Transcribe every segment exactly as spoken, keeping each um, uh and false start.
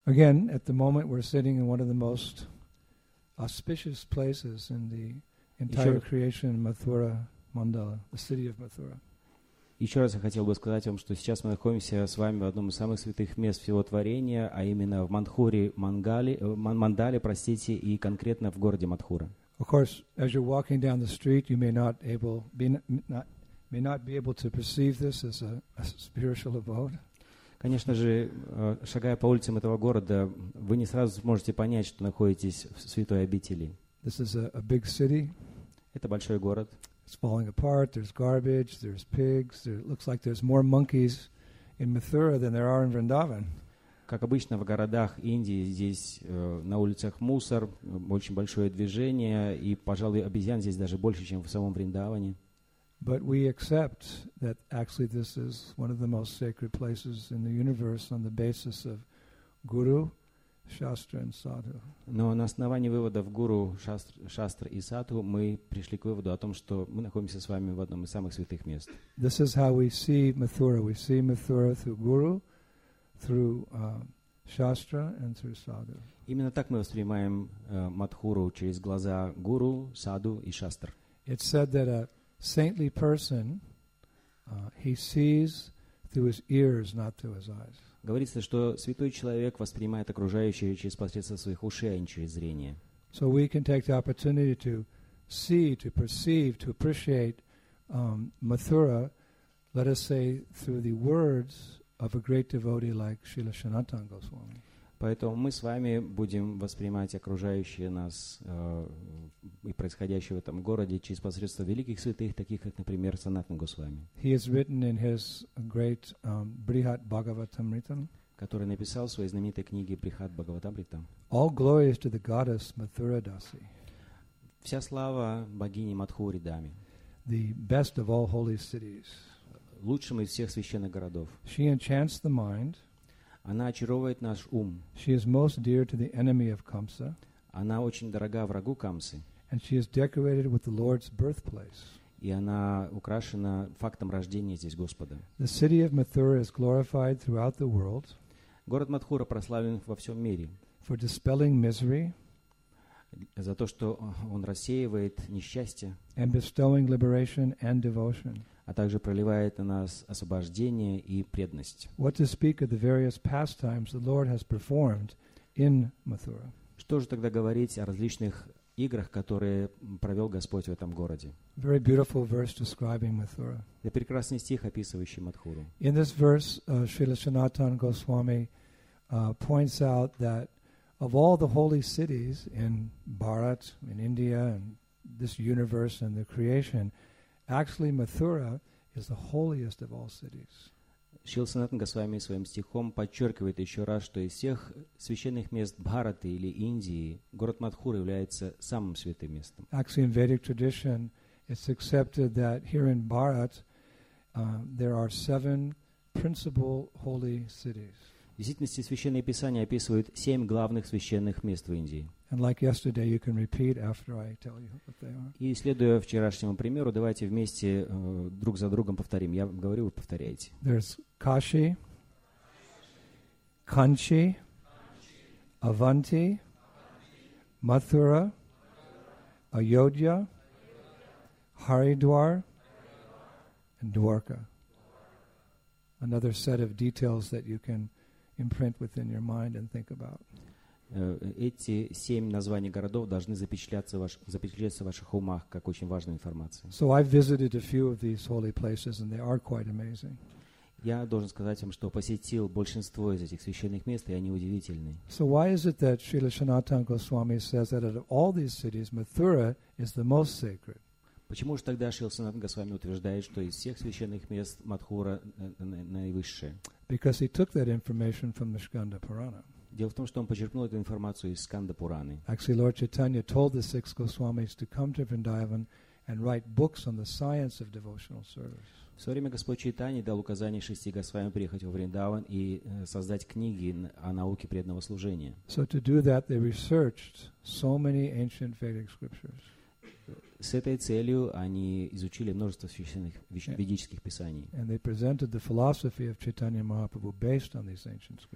Again, at the moment we're sitting in one of the most auspicious places in the entire creation, Mathura Mandala, the city of Mathura. Еще раз я хотел бы сказать вам, что сейчас мы находимся с вами в одном из самых святых мест всего творения, а именно в Мадхуре, Мангали, Мандале, простите, и конкретно в городе Мадхура. Of course, as you're walking down the street, you may not able be not may not be able to perceive this as a, a spiritual abode. Конечно же, шагая по улицам этого города, вы не сразу сможете понять, что находитесь в святой обители. This is a, a big city. Это большой город. It's falling apart. There's garbage. There's pigs. There it looks like there's more monkeys in Mathura than there are in Vrindavan. Как обычно в городах Индии, здесь э, на улицах мусор, очень большое движение, и, пожалуй, обезьян здесь даже больше, чем в самом Вриндаване. But we accept that actually this is one of the most sacred places in the universe on the basis of Guru, Shastra and Sadhu. Но на основании выводов Гуру, Шастра и Садху мы пришли к выводу о том, что мы находимся с вами в одном из самых святых мест. This is how we see Mathura. We see Mathura through Guru, through uh, Shastra and through Sadhu. Именно так мы воспринимаем uh, Мадхуру через глаза Гуру, Саду и Шастр. It's said that a saintly person, uh, he sees through his ears, not through his eyes. Говорится, что святой человек воспринимает окружающее через посредством своих ушей, а не через зрение. So we can take the opportunity to see, to perceive, to appreciate um, Mathura, let us say, through the words of a great devotee like Srila Sanatana Goswami. Поэтому мы с вами будем воспринимать окружающее нас э, и происходящее в этом городе через посредство великих святых, таких как, например, Санатана Госвами. He has written in his great um, Brihat Bhagavatamrita, который написал в своей знаменитой книге Брихат Бхагаватамрита. All glories to the goddess Mathura Dasi. Вся слава богине Мадхури Даме. The best of all holy cities. Лучшим из всех священных городов. She enchants the mind. Она очаровывает наш ум. She is most dear to the enemy of Kamsa. Она очень дорога врагу Камсы. And she is decorated with the Lord's birthplace. И она украшена фактом рождения здесь Господа. The city of Mathura is glorified throughout the world. Город Мадхура прославлен во всем мире. For dispelling misery. За то, что он рассеивает несчастье. And bestowing liberation and devotion. А также проливает на нас освобождение и преданность. What to speak of the various pastimes the Lord has performed in Mathura? Что же тогда говорить о различных играх, которые провел Господь в этом городе? Very beautiful verse describing Mathura. Это прекрасный стих, описывающий Мадхуру. In this verse, uh, Srila Sanatana Goswami uh, points out that of all the holy cities in Bharat, in India, and this universe and the creation, actually, Mathura is the holiest of all cities. Шрила Санатана Госвами своим стихом подчеркивает еще раз, что из всех священных мест Бхараты или Индии город Мадхура является самым святым местом. Actually, in Vedic tradition, it's accepted that here in Bharat uh, there are seven principal holy cities. В действительности Священное Писание описывает семь главных священных мест в Индии. And like yesterday, you can repeat after I tell you what they are. И следуя вчерашнему примеру, давайте вместе э, друг за другом повторим. Я говорю, вы повторяете. There's Kashi, Kanchi, Avanti, Mathura, Ayodhya, Haridwar, and Dwarka. Another set of details that you can imprint within your mind and think about. Эти семь названий городов должны запечатляться, ваш, запечатляться в ваших умах как очень важная информация. So I've visited a few of these holy places, and they are quite amazing. Я должен сказать вам, что посетил большинство из этих священных мест, и они удивительны. So why is it that Srila Sanatana Goswami says that out of all these cities, Mathura is the most sacred? Почему же тогда Шрила Санатана Госвами утверждает, что из всех священных мест Мадхура наивысшее? Because he took that information from the Skanda Purana. Дело в том, что он почерпнул эту информацию из Сканда Пураны. Actually, Lord Chaitanya told the six Goswamis to come to Vrindavan and write books on the science of devotional service. В свое время Господь Чайтанья дал указание шести Госвамям приехать во Вриндаван и создать книги о науке преданного служения. So to do that, they researched so many ancient Vedic scriptures. С этой целью они изучили множество священных ведических писаний. And they presented the philosophy of Chaitanya Mahaprabhu based on these ancient scriptures.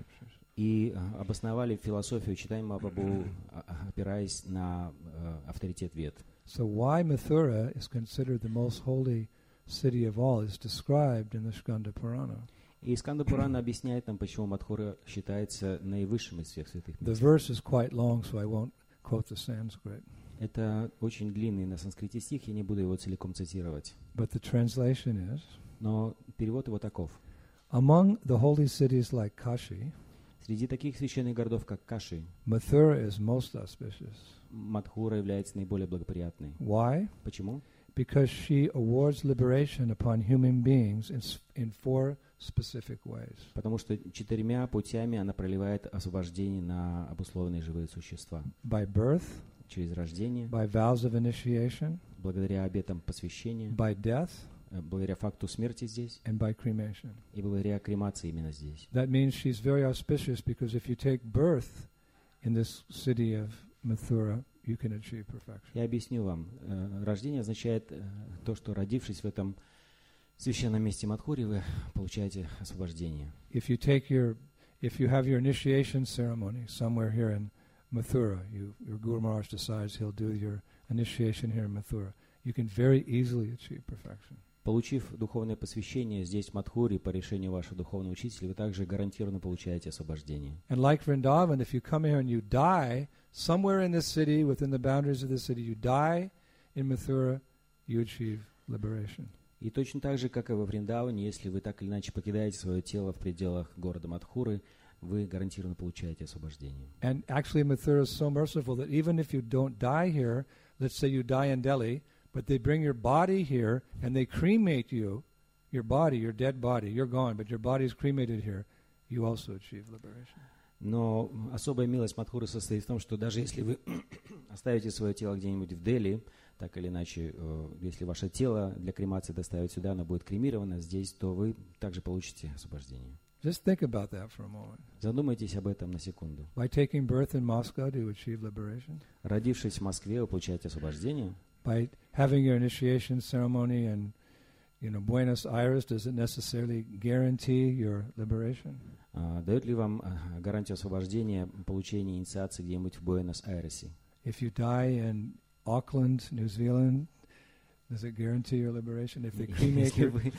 и обосновали философию читания Махапрабху, опираясь на авторитет Вед. So why Mathura is considered the most holy city of all is described in the Skanda Purana. И Сканда Пурана объясняет нам, почему Мадхура считается наивысшим из всех святых The мест. verse is quite long, so I won't quote the Sanskrit. Это очень длинный на санскрите стих, я не буду его целиком цитировать. But the translation is, Но перевод его таков. among the holy cities like Kashi, Среди таких священных городов, как Каши, Mathura is most auspicious. Мадхура является наиболее благоприятной. Why? Почему? Because she awards liberation upon human beings in, s- in four specific ways. Потому что четырьмя путями она проливает освобождение на обусловленные живые существа. By birth, Через рождение, by vows of initiation, благодаря обетам посвящения, by death, э, благодаря факту смерти здесь and by cremation. и благодаря кремации именно здесь. That means she's very auspicious because if you take birth in this city of Mathura, you can achieve perfection. Я объясню вам. Э, Рождение означает э, то, что родившись в этом священном месте Мадхури, вы получаете освобождение. If you take your, if you have your initiation ceremony somewhere here in Mathura, you, your Guru Maharaj decides he'll do your initiation here in Mathura, you can very easily achieve perfection. Получив духовное посвящение здесь, в Мадхури, по решению вашего духовного учителя, вы также гарантированно получаете освобождение. And like Vrindavan, if you come here and you die somewhere in this city, within the boundaries of this city, you die in Mathura, you achieve liberation. И точно так же, как и во Вриндаване, если вы так или иначе покидаете свое тело в пределах города Мадхуры, вы гарантированно получаете освобождение. And actually Mathura is so merciful that even if you don't die here, let's say you die in Delhi, but they bring your body here and they cremate you, your body, your dead body, you're gone, but your body is cremated here, you also achieve liberation. Но особая милость Мадхуры состоит в том, что даже если вы оставите свое тело где-нибудь в Дели, так или иначе, э, если ваше тело для кремации доставят сюда, оно будет кремировано здесь, то вы также получите освобождение. Just think about that for a moment. Задумайтесь об этом на секунду. By taking birth in Moscow, do you achieve liberation? Родившись в Москве, вы получаете освобождение. By having your initiation ceremony in, you know, Buenos Aires, does it necessarily guarantee your liberation? А, дает ли вам а, гарантию освобождения получения инициации где-нибудь в Буэнос-Айресе? If you die in Auckland, New Zealand, does it guarantee your liberation? If they cremate Если your, вы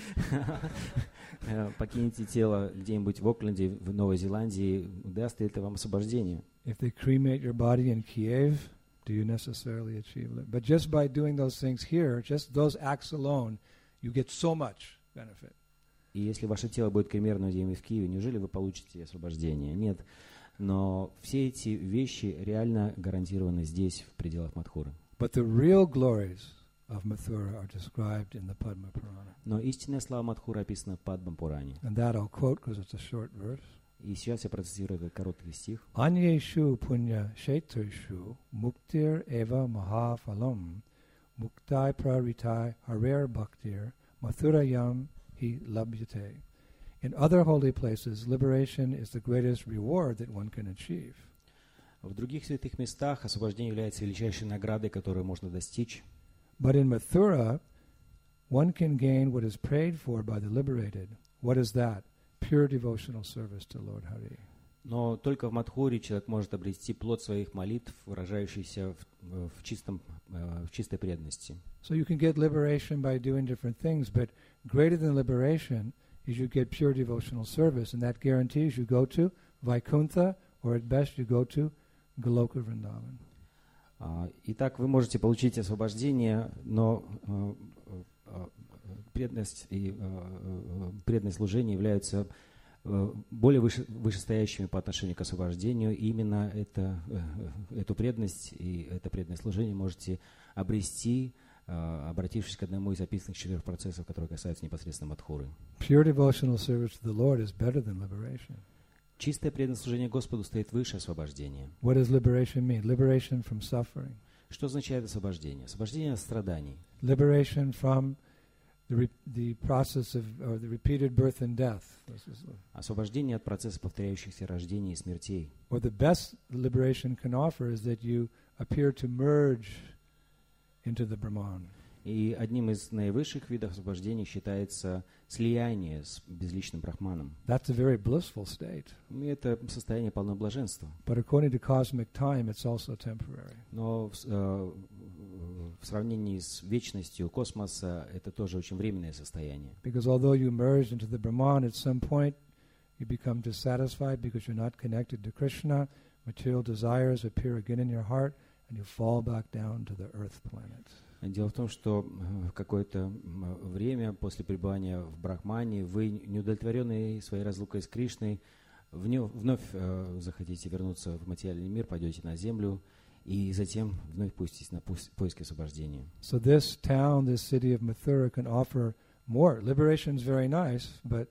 э, покинете тело где-нибудь в Окленде, в Новой Зеландии, даст ли это вам освобождение? if they cremate your body in Kiev, do you necessarily achieve it? But just by doing those things here, just those acts alone, you get so much benefit. И если ваше тело будет кремировано где-нибудь в Киеве, неужели вы получите освобождение? Нет. Но все эти вещи реально гарантированы здесь, в пределах Мадхуры. But the real glories of Mathura are described in the Padma Purana. Но истинная слава Мадхуры описана в Падма Пуране. And that I'll quote because it's a short verse. И сейчас я процитирую этот короткий стих. Anyeshu punya shetrishu muktir eva mahaphalam muktai praritai harer bhaktir mathurayam hi labhyate. In other holy places, liberation is the greatest reward that one can achieve. В других святых местах освобождение является величайшей наградой, которую можно достичь. But in Mathura, one can gain what is prayed for by the liberated. What is that? Pure devotional service to Lord Hari. Но только в Мадхуре человек может обрести плод своих молитв, выражающийся в, в, чистом, в чистой преданности. So you can get liberation by doing different things, but greater than liberation is you get pure devotional service, and that guarantees you go to Vaikuntha, or at best you go to Goloka Vrindavan. Итак, вы можете получить освобождение, но преданность и преданное служение являются более выше, вышестоящими по отношению к освобождению. И именно это, эту преданность и это преданное служение можете обрести, обратившись к одному из описанных четырех процессов, которые касаются непосредственно Мадхуры. Pure devotional service to the Lord is better than liberation. Чистое преданное служение Господу стоит выше освобождения. What does liberation mean? Liberation from suffering. Что означает освобождение? Освобождение от страданий. Liberation from the, re- the process of, or the repeated birth and death. Освобождение от процесса повторяющихся рождений и смертей. Or the best liberation can offer is that you appear to merge into the Brahman. И одним из наивысших видов освобождения считается слияние с безличным брахманом. That's a very blissful state. И это состояние полного блаженства. But according to cosmic time, it's also temporary. Но в, э, в сравнении с вечностью космоса это тоже очень временное состояние. Because although you merge into the Brahman, at some point you become dissatisfied because you're not connected to Krishna. Material desires appear again in your heart, and you fall back down to the earth planet. Дело в том, что в какое-то время после пребывания в Брахмане вы, неудовлетворенные своей разлукой с Кришной, вновь э, захотите вернуться в материальный мир, пойдете на землю и затем вновь пуститесь на поиски освобождения. So this town, this city of Mathura can offer more. Liberation is very nice, but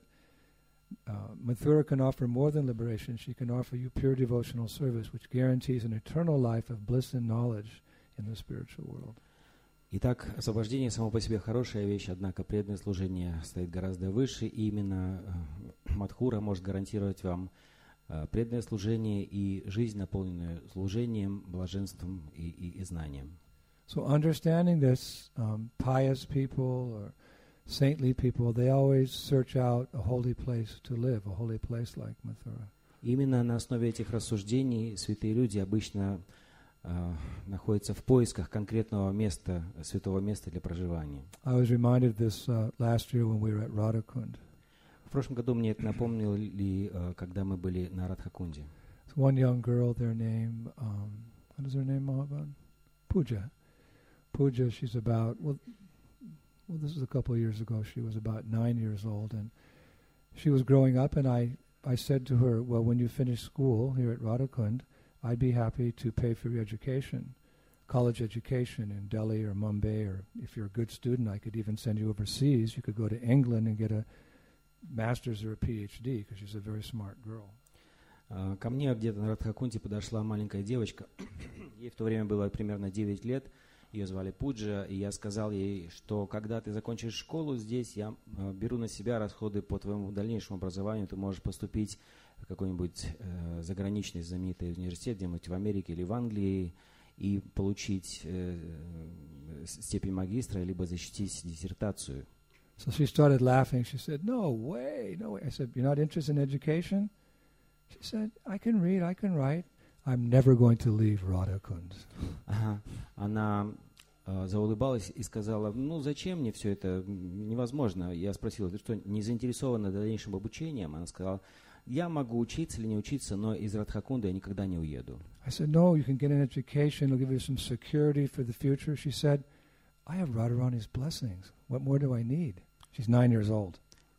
uh, Mathura can offer more than liberation. She can offer you pure devotional service, which guarantees an eternal life of bliss and knowledge in the spiritual world. Итак, освобождение само по себе хорошая вещь, однако преданное служение стоит гораздо выше, и именно э, Мадхура может гарантировать вам э, преданное служение и жизнь, наполненную служением, блаженством и, и, и знанием. So understanding this, um, pious people or saintly people, they always search out a holy place to live, a holy place like Mathura. Именно на основе этих рассуждений святые люди обычно Uh, находится в поисках конкретного места, святого места для проживания. I was reminded this uh, last year when we were at Radhakund. В прошлом году мне это напомнили, uh, когда мы были на Радхакунде. So one young girl, their name, um, what is her name, Mahaban? Pooja. Pooja, she's about, well, well, this is a couple of years ago. She was about nine years old, and she was growing up, and I, I said to her, well, when you finish school here at Radhakund, I'd be happy to pay for your education, college education in Delhi or Mumbai, or if you're a good student, I could even send you overseas. You could go to England and get a master's or a PhD, because she's a very smart girl. Uh, ко мне где-то на Радхакунде подошла маленькая девочка. Ей в то время было примерно девять лет. Ее звали Пуджа, и я сказал ей, что когда ты закончишь школу здесь, я uh, беру на себя расходы по твоему дальнейшему образованию. Ты можешь поступить в какой-нибудь э, заграничный знаменитый университет, где-нибудь в Америке или в Англии, и получить э, степень магистра, либо защитить диссертацию. So she started laughing. She said, no way, no way. I said, you're not interested in education? She said, I can read, I can write. I'm never going to leave Radhakund. Ага. Она э, заулыбалась и сказала, ну зачем мне все это, невозможно. Я спросил, ты что, не заинтересована дальнейшим обучением? Она сказала, я могу учиться или не учиться, но из Радхакунда я никогда не уеду. I said, no, you can get an education. It'll give you some security for the future. She said, I have Radharani's blessings. What more do I need? She's nine years old.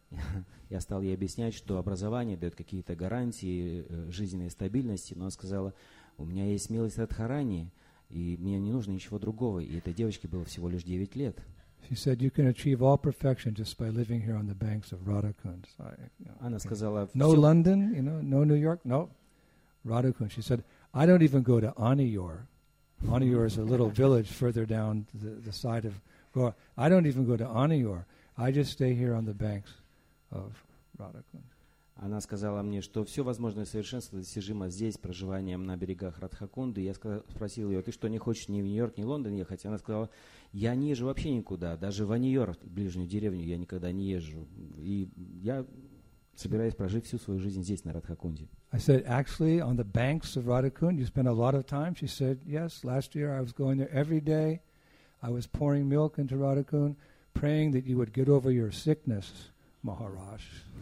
Я стал ей объяснять, что образование дает какие-то гарантии жизненной стабильности, но она сказала, у меня есть милость Радхарани, и мне не нужно ничего другого. И этой девочке было всего лишь девять лет. She said, you can achieve all perfection just by living here on the banks of Radhakund. So I, you know, Она сказала, no London, you know, no New York, no, Radhakund. She said, I don't even go to Aniyor. Aniyor is a little village further down the, the side of Goa. I don't even go to Aniyor. I just stay here on the banks of Radhakund. Она сказала мне, что все возможное совершенство достижимо здесь, проживанием на берегах Радхакунды. Я сказал, спросил ее, ты что, не хочешь ни в Нью-Йорк, ни в Лондон ехать? Она сказала, я не езжу вообще никуда, даже в Ани-Йор, в ближнюю деревню, я никогда не езжу. И я собираюсь прожить всю свою жизнь здесь, на Радхакунде. I said, actually, on the banks of Radhakund, you spend a lot of time? She said, yes, last year I was going there every day. I was pouring milk into Radhakund, praying that you would get over your sickness, Maharaj.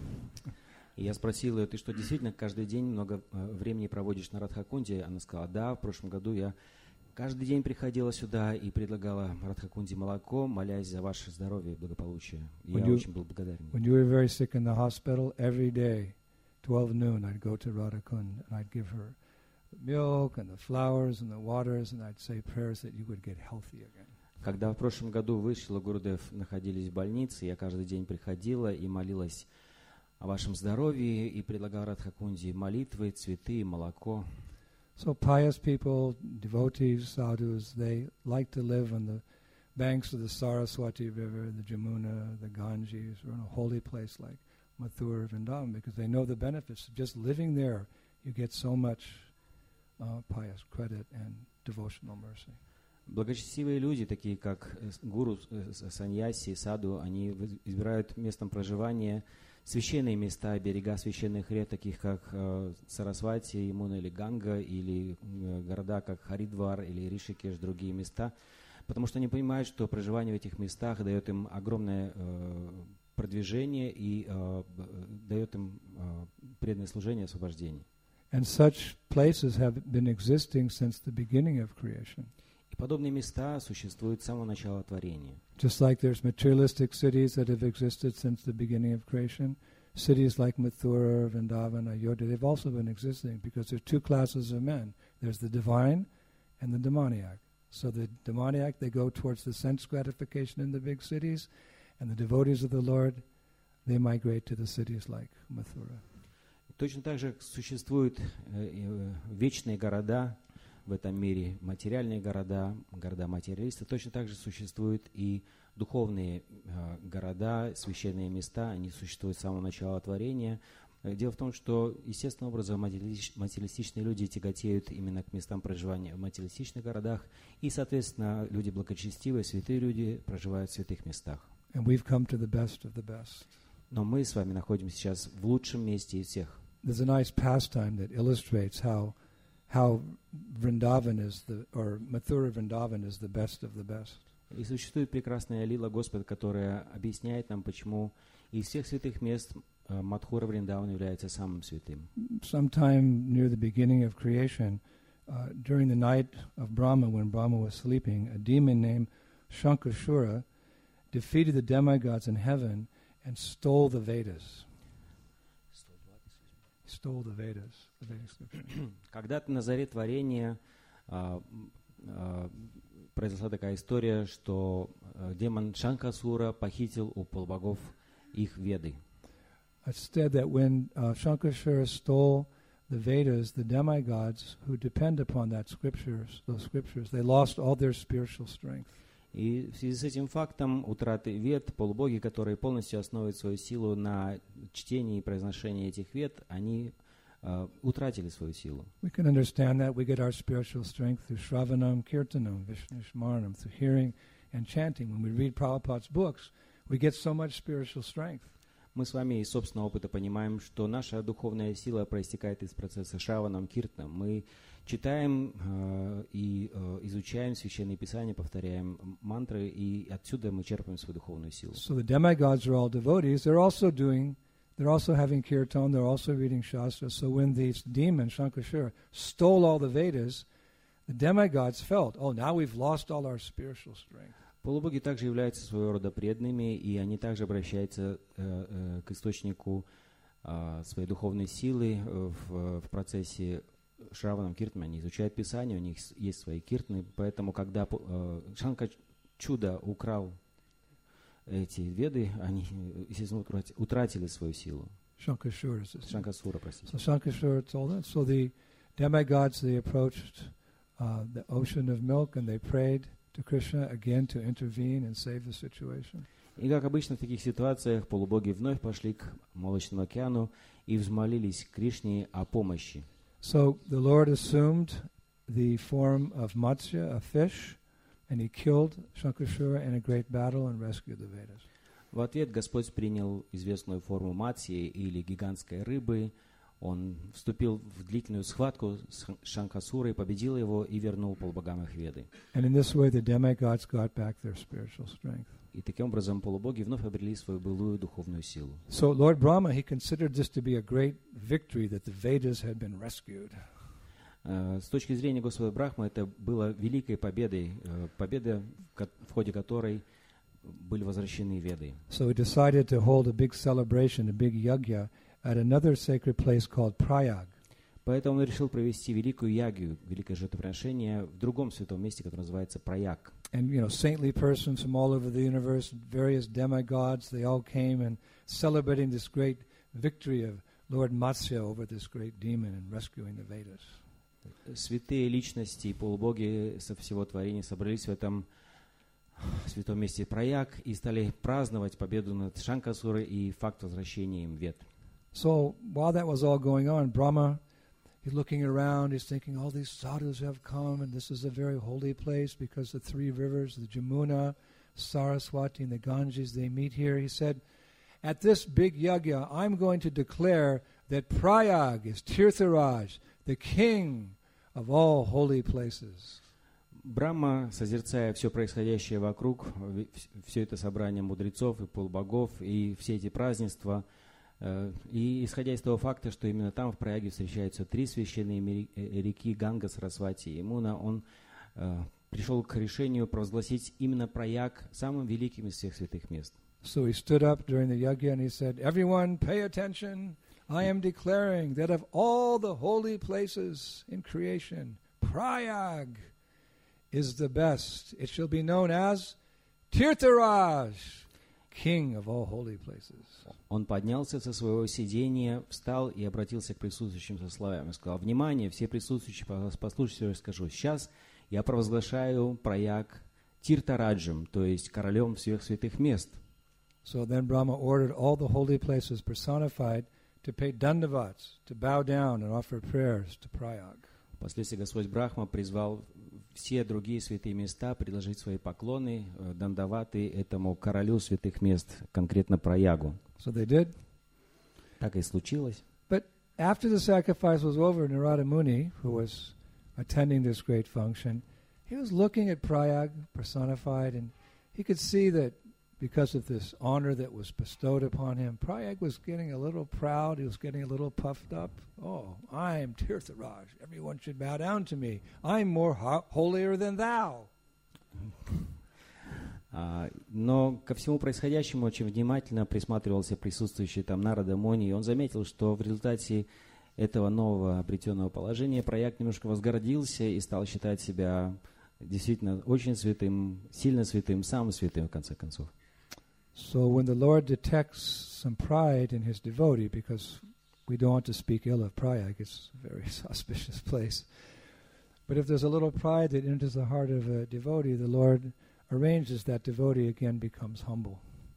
И я спросил ее, ты что, действительно каждый день много э, времени проводишь на Радхакунде? Она сказала, да, в прошлом году я каждый день приходила сюда и предлагала Радхакунде молоко, молясь за ваше здоровье и благополучие. И я you, очень был благодарен. When you were very sick in the hospital, every day, twelve noon, I'd go to Radhakund and I'd give her the milk and the flowers and the waters, and I'd say prayers that you would get healthy again. Когда в прошлом году вы, Шрила Гурудев, находились в больнице, я каждый день приходила и молилась о вашем здоровье и предлагал Радхакунде молитвы, цветы, молоко. So pious people, devotees, sadhus, they like to live on the banks of the Saraswati River, the Jamuna, the Ganges, or in a holy place like Mathura, Vrindavan, because they know the benefits of just living there. You get so much uh, pious credit and devotional mercy. Благочестивые люди, такие как гуру, саньяси, саду, они избирают местом проживания священные места, берега священных рек, таких как э, Сарасвати, Ямуна или Ганга, или э, города как Харидвар или Ришикеш, другие места, потому что они понимают, что проживание в этих местах дает им огромное э, продвижение и э, дает им э, преданное служение и освобождение. And such places have been existing since the beginning of creation. И подобные места существуют с самого начала творения. Just like there's materialistic cities that have existed since the beginning of creation, cities like Mathura, Vrindavan, Ayodhya, they've also been existing because there's two classes of men. There's the divine and the demoniac. So the demoniac, they go towards the sense gratification in the big cities, and the devotees of the Lord, they migrate to the cities like Mathura. Точно так же существуют э, вечные города в этом мире, материальные города, города-материалисты. Точно так же существуют и духовные э, города, священные места. Они существуют с самого начала творения. Дело в том, что естественным образом материалистичные люди тяготеют именно к местам проживания в материалистичных городах. И, соответственно, люди благочестивые, святые люди проживают в святых местах. And we've come to the best of the best. Но мы с вами находимся сейчас в лучшем месте из всех. There's a nice pastime that illustrates how how Vrindavan is the, or Mathura Vrindavan is the best of the best. И существует прекрасная лила Господа, которая объясняет нам, почему из всех святых мест Мадхура Вриндаван является самым святым. Sometime near the beginning of creation, uh, during the night of Brahma, when Brahma was sleeping, a demon named Shankashura defeated the demigods in heaven and stole the Vedas. Stole the Vedas, the Vedic scripture. Когда-то на заре творения а, а, произошла такая история, что а, демон Шанкасура похитил у полубогов их Веды. Instead, that when uh, Shankashura stole the Vedas, the demigods who depend upon that scriptures, those scriptures, they lost all their spiritual strength. И в связи с этим фактом утраты вед, полубоги, которые полностью основывают свою силу на чтении и произношении этих вед, они uh, утратили свою силу. We can understand that. We get our spiritual strength through Shravanam, Kirtanam, Vishnu Smaranam, through hearing and chanting. When we read Prabhupada's books, we get so much spiritual strength. Мы с вами из собственного опыта понимаем, что наша духовная сила проистекает из процесса Шраванам, Киртанам. Мы читаем э, и э, изучаем священные писания, повторяем мантры, и отсюда мы черпаем свою духовную силу. So the demigods are all devotees. They're also doing, they're also having kirtan. They're also reading shastras. So when these demons, Shankashura, stole all the Vedas, the demigods felt, oh, now we've lost all our spiritual strength. Полубоги также являются своего рода преданными, и они также обращаются э, э, к источнику э, своей духовной силы в, в процессе Шраванам, Киртанам. Они изучают Писание, у них есть свои киртаны, поэтому когда э, Шанка Чуда украл эти веды, они, естественно, утратили свою силу. Shankashura. Шанкасура, простите. So Shankashura told that. So the demigods, they approached uh, the ocean of milk and they prayed to Krishna again to intervene and save the situation. И как обычно в таких ситуациях полубоги вновь пошли к молочному океану и взмолились к Кришне о помощи. So the Lord assumed the form of Matsya, a fish, and he killed Shankashura in a great battle and rescued the Vedas. В ответ Господь принял известную форму Матсии или гигантской рыбы. Он вступил в длительную схватку с Шанкасурой, победил его и вернул полубогам их веды. And in this way the demigods got back their spiritual strength. И таким образом полубоги вновь обрели свою былую духовную силу. So Lord Brahma, he considered this to be a great victory that the Vedas had been rescued. С точки зрения Господа Брахмы, это было великой победой, победа, в ходе которой были возвращены веды. So he decided to hold a big celebration, a big yajna, at another sacred place called Prayag. Поэтому он решил провести великую ягью, великое жертвоприношение в другом святом месте, которое называется Праяг. And you know, saintly persons from all over the universe, various demigods, they all came and celebrating this great victory of Lord Matsya over this great demon and rescuing the Vedas. Святые личности и полубоги со всего творения собрались в этом святом месте Праяг и стали праздновать победу над Шанкасурой и факт возвращения им вед. So while that was all going on, Brahma, he's looking around, he's thinking, all these sadhus have come, and this is a very holy place because the three rivers, the Jamuna, Saraswati, and the Ganges, they meet here. He said, at this big yajna, I'm going to declare that Prayag is Tirtharaj, the king of all holy places. Брахма, созерцая все происходящее вокруг, все это собрание мудрецов и полубогов, и все эти празднества, и исходя из того факта, что именно там, в Праяге, встречаются три священные реки Ганга, Сарасвати и Ямуна, он пришел к решению провозгласить именно Праяг самым великим из всех святых мест. So he stood up during the yajna and he said, everyone pay attention. I am declaring that of all the holy places in creation, Prayag is the best. It shall be known as Tirtharaj, king of all holy places. Он поднялся со своего сидения, встал и обратился к присутствующим со словами. Сказал, внимание, все присутствующие, послушайте, что я скажу. Сейчас я провозглашаю Праяг Тиртараджем, то есть королем всех святых мест. So then Brahma ordered all the holy places personified to pay dandavats, to bow down and offer prayers to Prayag. Впоследствии Господь Брахма призвал все другие святые места предложить свои поклоны, дандаваты этому королю святых мест, конкретно Праягу. So they did. Так и случилось. But after the sacrifice was over, Narada Muni, who was attending this great function, he was looking at Prayag personified, and he could see that because of this honor that was bestowed upon him, Prayag was getting a little proud, he was getting a little puffed up. Oh, I'm Tirtharaj, everyone should bow down to me. I'm more ho- holier than thou. Но ко всему происходящему очень внимательно присматривался присутствующий там Нарада Муни, и он заметил, что в результате этого нового обретенного положения Праяг немножко возгордился и стал считать себя действительно очень святым, сильно святым, самым святым, в конце концов. So when the Lord detects some pride in his devotee, because we don't want to speak ill of Prayag, it's a very auspicious place. But if there's a little pride that enters the heart of a devotee, the Lord arranges that devotee again becomes humble.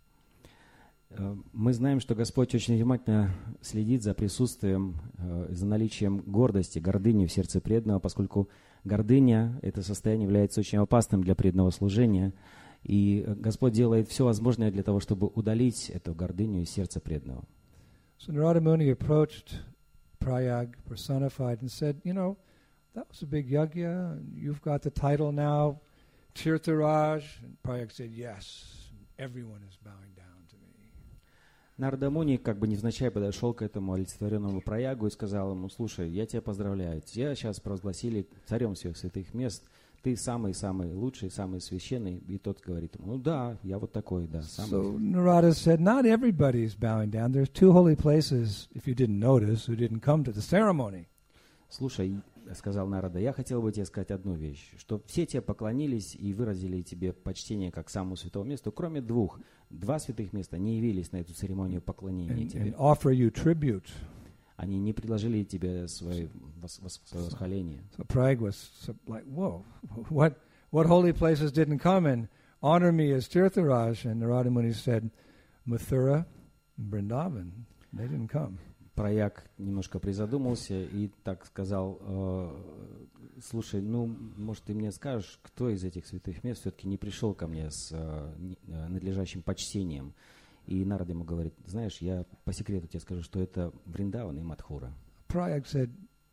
Мы знаем, что Господь очень внимательно следит за присутствием, за наличием гордости, гордыни в сердце преданного, поскольку гордыня, это состояние является очень опасным для преданного служения. И Господь делает все возможное для того, чтобы удалить эту гордыню из сердца преданного. So Narada Muni approached Prayag personified and said, you know, that was a big yajna, you've got the title now, Tirtharaj. And Prayag said, yes, everyone is bowing down to me. Нарада Муни как бы невзначай подошел к этому олицетворенному Праягу и сказал ему, слушай, я тебя поздравляю, тебя сейчас провозгласили царем всех святых мест, ты самый-самый лучший, самый священный. И тот говорит ему, ну да, я вот такой, да. Самый. So Narada said, not everybody is bowing down. There's two holy places, if you didn't notice, who didn't come to the ceremony. Слушай, сказал Нарада, я хотел бы тебе сказать одну вещь, что все тебе поклонились и выразили тебе почтение как самому святому месту, кроме двух. Два святых места не явились на эту церемонию поклонения and, тебе. And offer you tribute. Они не предложили тебе свое восхваление. So Prayag was like, whoa, what, what holy places didn't come and honor me as Tirtharaj? And Narada Muni said, Mathura and Vrindavan, they didn't come. Праяг немножко призадумался и так сказал, э, слушай, ну, может, ты мне скажешь, кто из этих святых мест все-таки не пришел ко мне с э, надлежащим почтением? И Нарада ему говорит, знаешь, я по секрету тебе скажу, что это Вриндаван и Мадхура. Prayag said,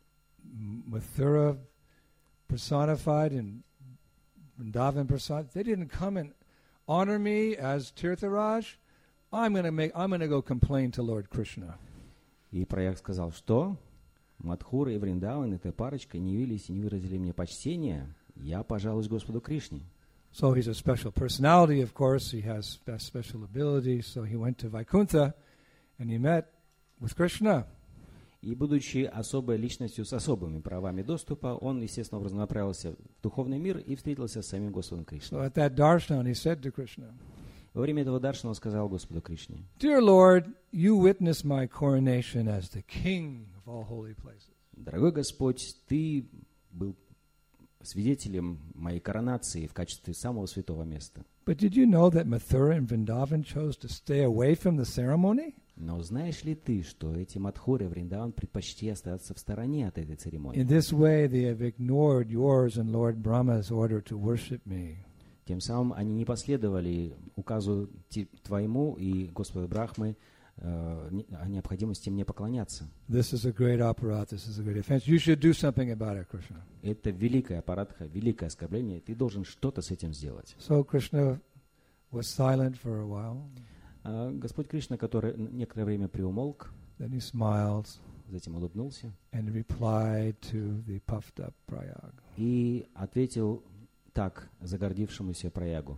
Mathura personified and Vrindavan personified, they didn't come and honor me as Tirtharaj. I'm going to make, I'm going to go complain to Lord Krishna. И Праяг сказал, что Мадхура и Вриндаван, эта парочка, не явились и не выразили мне почтения, я пожалуюсь Господу Кришне. So he's a special personality, of course. He has special abilities. So he went to Vaikuntha and he met with Krishna. И, будучи особой личностью с особыми правами доступа, он, естественно, образом направился в духовный мир и встретился с самим Господом Кришной. So at that darshan, he said to Krishna, Во время этого даршана он сказал Господу Кришне, Dear Lord, you witnessed my coronation as the king of all holy places. Дорогой Господь, ты был свидетелем моей коронации в качестве самого святого места. But did you know that Mathura and Vrindavan chose to stay away from the ceremony? Но знаешь ли ты, что эти Мадхуры Вриндаван предпочли остаться в стороне от этой церемонии? In this way, they have ignored yours and Lord Brahma's order to worship me. Тем самым они не последовали указу ти- твоему и Господа Брахмы э, не- о необходимости мне поклоняться. This is a great aparat. This is a great offense. You should do something about it, Krishna. Это великая аппаратха, великое оскорбление. Ты должен что-то с этим сделать. So Krishna was silent for a while. А Господь Кришна, который некоторое время приумолк, Then he smiled затем улыбнулся and replied to the puffed up Prayag. и ответил так загордившемуся Праягу.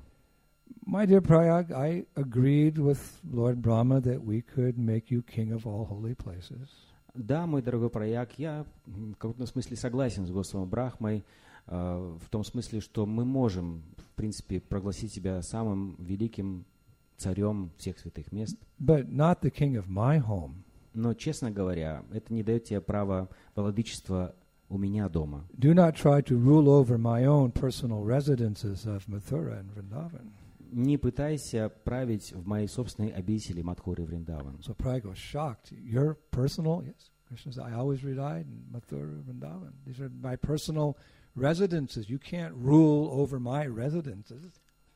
My dear Prayag, I agreed with Lord Brahma that we could make you king of all holy places. Да, мой дорогой Праяг, я м, в каком-то смысле согласен с Господом Брахмой, э, в том смысле, что мы можем, в принципе, прогласить себя самым великим царем всех святых мест. But not the king of my home. Но, честно говоря, это не дает тебе права владычества у меня дома. Do not try to rule over my own personal residences of Mathura and Vrindavan. Не пытайся править в моей собственной обители Мадхуры и Вриндаван. So Prayag was shocked. Your personal? Yes. Krishna said, I always reside in Mathura and Vrindavan. These are my personal residences. You can't rule over my residences.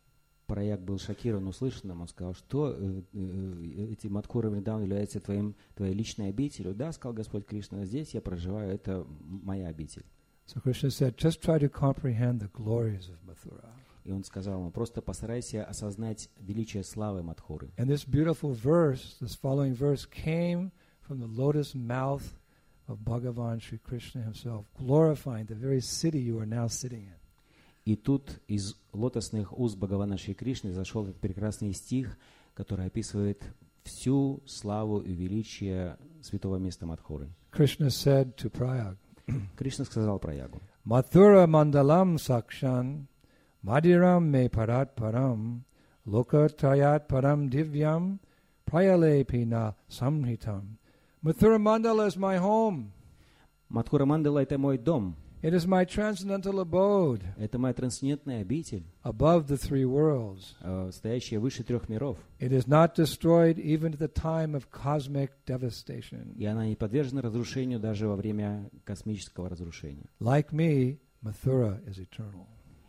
Праяг был шокирован услышанным. Он сказал, что э, э, эти Мадхуры и Вриндаван являются твоим, твоей личной обителью. Да, сказал Господь Кришна, здесь я проживаю, это моя обитель. So Krishna said, just try to comprehend the glories of Mathura. И он сказал ему, просто постарайся осознать величие славы Мадхуры. And this beautiful verse, this following verse, came from the lotus mouth of Bhagavan Sri Krishna himself, glorifying the very city you are now sitting in. И тут из лотосных уст Бхагавана Шри Кришны зашел этот прекрасный стих, который описывает всю славу и величие святого места Мадхуры. Krishna said to Prayag, Кришна сказал Праягу, Mathura mandalam sakshan Madhiram me parat param Loka trayat param divyam Prayale pina samhitam. Mathura mandala is my home. Мадхура Мандала — это мой дом, It is my transcendental abode это моя трансцендентная обитель, above the three worlds. э, стоящая выше трех миров. It is not destroyed even at the time of cosmic devastation. И она не подвержена разрушению даже во время космического разрушения. Like me, Mathura is eternal.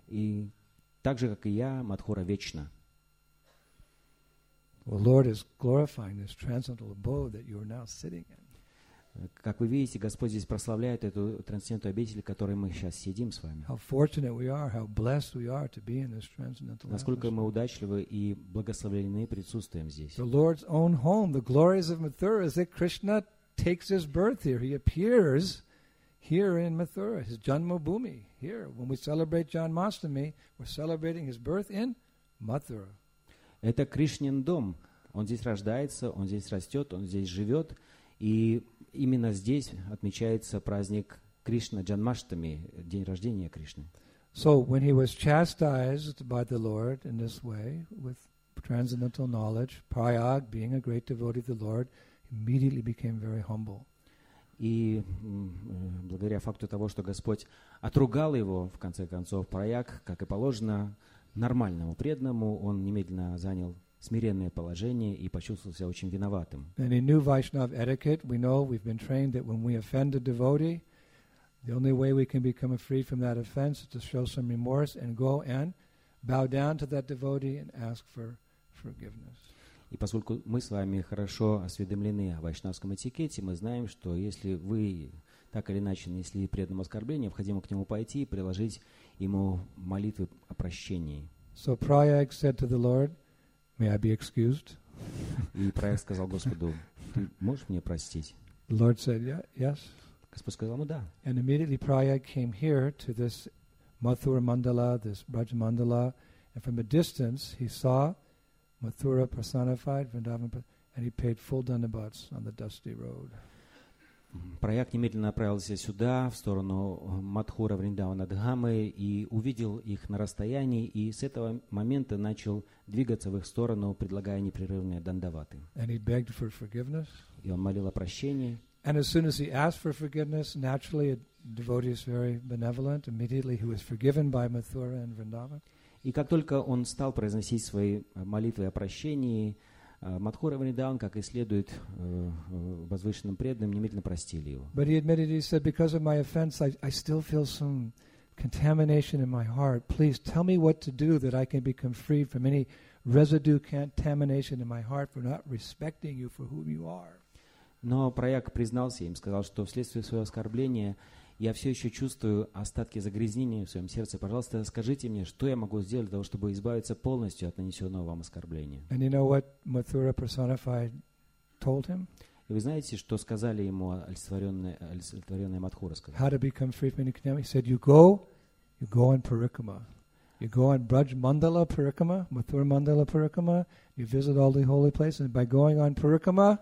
И так же, как и я, Мадхура вечна. Well, Lord is glorifying this transcendental abode that you are now sitting in. Как вы видите, Господь здесь прославляет эту трансцендентную обитель, в которой мы сейчас сидим с вами. How fortunate we are, how blessed we are to be in this transcendental Насколько мы atmosphere. удачливы и благословлены присутствием здесь. The Lord's own home, the glories of Mathura is that Krishna takes his birth here. He appears here in Mathura, his Janmabhoomi, here. When we celebrate Janmashtami, we're celebrating his birth in Mathura. Это Кришнин дом. Он здесь рождается, он здесь растет, он здесь живет. И именно здесь отмечается праздник Кришна Джанмаштами, день рождения Кришны. So when he was chastised by the Lord in this way, with transcendental knowledge, Prayag, being a great devotee of the Lord, immediately became very humble. И м, э, благодаря факту того, что Господь отругал его, в конце концов, Праяг, как и положено нормальному преданному, он немедленно занял смиренное положение и почувствовал себя очень виноватым. And in new Vaishnava etiquette, we know, we've been trained that when we offend a devotee, the only way we can become free from that offense is to show some remorse and go and bow down to that devotee and ask for forgiveness. И поскольку мы с вами хорошо осведомлены о вайшнавском этикете, мы знаем, что если вы так или иначе нанесли преданному оскорбление, необходимо к нему пойти и приложить ему молитвы о прощении. So Prayag said to the Lord, may I be excused? И Праяг сказал Господу, ты можешь мне простить? The Lord said, yeah, yes. Господь сказал ему, да. And immediately Prayag came here to this Mathura Mandala, this Braj Mandala, and from a distance he saw Mathura personified, Vrindavan, and he paid full dandavats on the dusty road. Праяг немедленно направился сюда, в сторону Мадхура Вриндавана Дхамы, и увидел их на расстоянии, и с этого момента начал двигаться в их сторону, предлагая непрерывные дандаваты. And he begged for forgiveness. И он молил о прощении. And as soon as he asked for forgiveness, naturally a devotee is very benevolent. Immediately he was forgiven by Mathura and Vrindavan. И как только он стал произносить свои молитвы о прощении, Мадхура и Вриндаvan, как и следует возвышенным преданным, немедленно простили его. But he admitted, he said, because of my offense, I, I still feel some contamination in my heart. Please tell me what to do that I can become free from any residue contamination in my heart for not respecting you for whom you are. Но Праяг признался им, сказал, что вследствие своего оскорбления я все еще чувствую остатки загрязнения в своем сердце. Пожалуйста, скажите мне, что я могу сделать для того, чтобы избавиться полностью от нанесенного вам оскорбления. And you know what Mathura personified told him? И вы знаете, что сказали ему олицетворенные, олицетворенные Мадхура? How to become free from any contamination? He said, you go, you go on Parikrama. You go on Braj Mandala Parikrama, Mathura Mandala Parikrama. You visit all the holy places. And by going on Parikrama,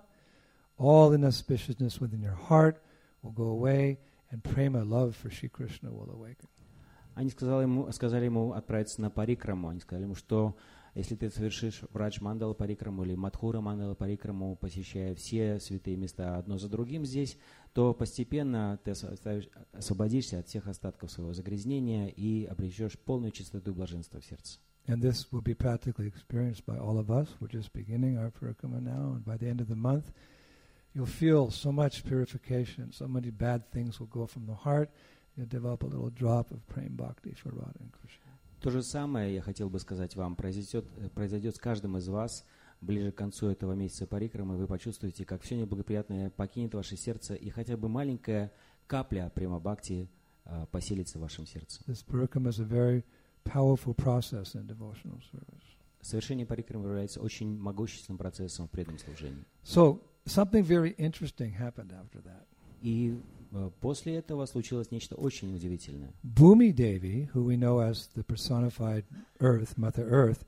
all inauspiciousness within your heart will go away, and prema, love for Shri Krishna, will awaken. Они сказали ему, сказали ему отправиться на Парикраму. Они сказали ему, что если ты совершишь Брадж Мандала Парикраму или Мадхура Мандала Парикраму, посещая все святые места одно за другим здесь, то постепенно ты освободишься от всех остатков своего загрязнения и обретешь полную чистоту и блаженство в сердце. And this will be practically experienced by all of us. We're just beginning our Parikrama now, and by the end of the month, you'll feel so much purification, so many bad things will go from the heart. You'll develop a little drop of prem bhakti for Radha and Krishna. То же самое, я хотел бы сказать вам, произойдет, произойдет с каждым из вас ближе к концу этого месяца Парикрамы. Вы почувствуете, как все неблагоприятное покинет ваше сердце, и хотя бы маленькая капля према бхакти uh, поселится в вашем сердце. This Parikrama is a very powerful process in devotional service. Совершение Парикрамы является очень могущественным процессом в преданном служении. So, something very interesting happened after that. И uh, после этого случилось нечто очень удивительное. Bhumi Devi, who we know as the personified Earth, Mother Earth,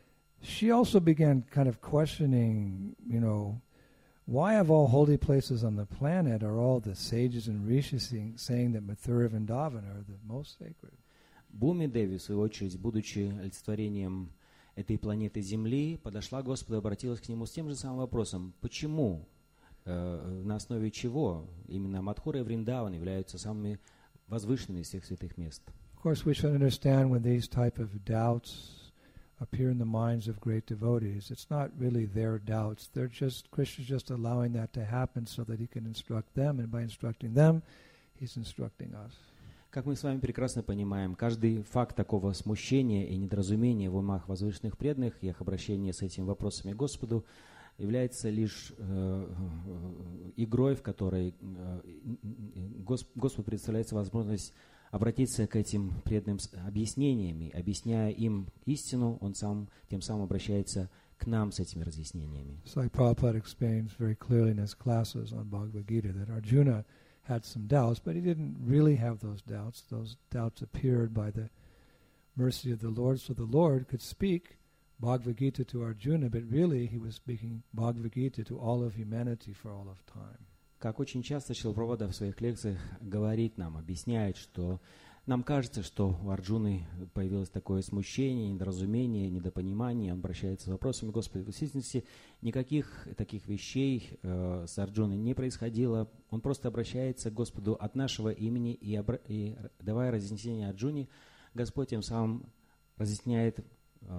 she also began kind of questioning, you know, why of all holy places on the planet are all the sages and rishis saying, saying that Mathura and Vrindavan are the most sacred? Бхуми Деви, в свою очередь, будучи олицетворением этой планеты Земли, подошла к Господу и обратилась к Нему с тем же самым вопросом. Почему, э, на основе чего именно Мадхура и Вриндаван являются самыми возвышенными из всех святых мест? Of course, we should understand when these type of doubts appear in the minds of great devotees, it's not really their doubts. They're just, Krishna's just allowing that to happen so that he can instruct them, and by instructing them, he's instructing us. Как мы с вами прекрасно понимаем, каждый факт такого смущения и недоразумения в умах возвышенных преданных и их обращения с этими вопросами к Господу является лишь э, игрой, в которой э, Гос, Господу представляется возможность обратиться к этим преданным с объяснениями. Объясняя им истину, Он сам тем самым обращается к нам с этими разъяснениями. It's like Prabhupada explains very clearly in his classes on Bhagavad Gita that Arjuna had some doubts, but he didn't really have those doubts. Those doubts appeared by the mercy of the Lord, so the Lord could speak Bhagavad Gita to Arjuna, but really he was speaking Bhagavad Gita to all of humanity for all of time. Как очень часто Шрила Прабхупада в своих лекциях говорит нам, объясняет, что нам кажется, что у Арджуны появилось такое смущение, недоразумение, недопонимание, он обращается с вопросами Господа. В действительности никаких таких вещей э, с Арджуной не происходило. Он просто обращается к Господу от нашего имени и, обра- и давая разъяснение Арджуне, Господь тем самым разъясняет э,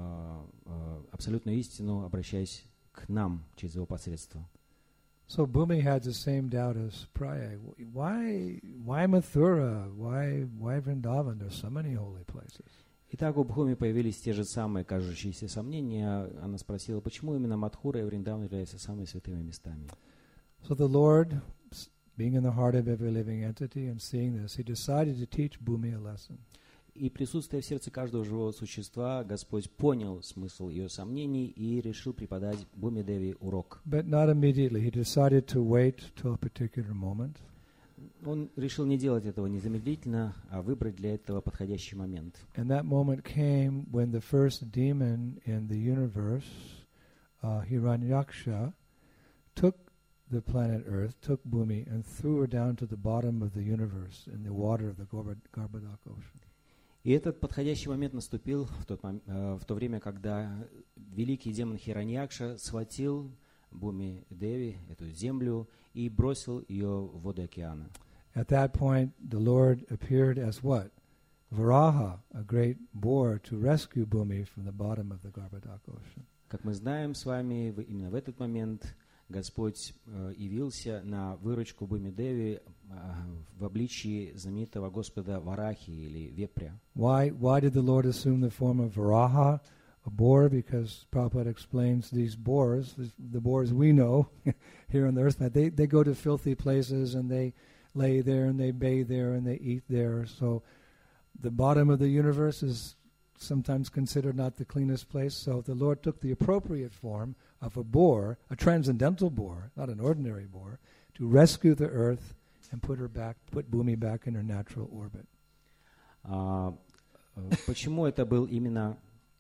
э, абсолютную истину, обращаясь к нам через его посредство. So Bhumi had the same doubt as Praya. Why, why Mathura? Why, why Vrindavan? There's so many holy places. Итак, у Бхуми появились те же самые кажущиеся сомнения. Она спросила, почему именно Мадхура и Вриндаван являются самыми святыми местами. So the Lord, being in the heart of every living entity and seeing this, he decided to teach Bhumi a lesson. И присутствуя в сердце каждого живого существа, Господь понял смысл ее сомнений и решил преподать Бхуми Деви урок. But not immediately. He decided to wait till a particular moment. Он решил не делать этого незамедлительно, а выбрать для этого подходящий момент. And that moment came when the first demon in the universe, uh, Hiranyaksha, took the planet Earth, took Bhumi, and threw her down to the bottom of the universe in the water of the Garbhodak Ocean. И этот подходящий момент наступил в, тот мом- э, в то время, когда великий демон Хираньякша схватил Бхуми Деви, эту землю, и бросил ее в воды океана. At that point, the Lord appeared as what? Varaha, a great boar, to rescue Bhumi from the bottom of the Garbhodak Ocean. Как мы знаем с вами, именно в этот момент Господь э, явился на выручку Бхуми-Деви э, в обличии знаменитого Господа Варахи или Вепря. Why, why did the Lord assume the form of Varaha, a boar? Because Prabhupada explains these boars, the boars we know here on the earth, they, they go to filthy places and they lay there and they bathe there and they eat there. So the bottom of the universe is sometimes considered not the cleanest place. So the Lord took the appropriate form of a boar, a transcendental boar, not an ordinary boar, to rescue the earth and put her back, put Bhumi back in her natural orbit. А, почему это был именно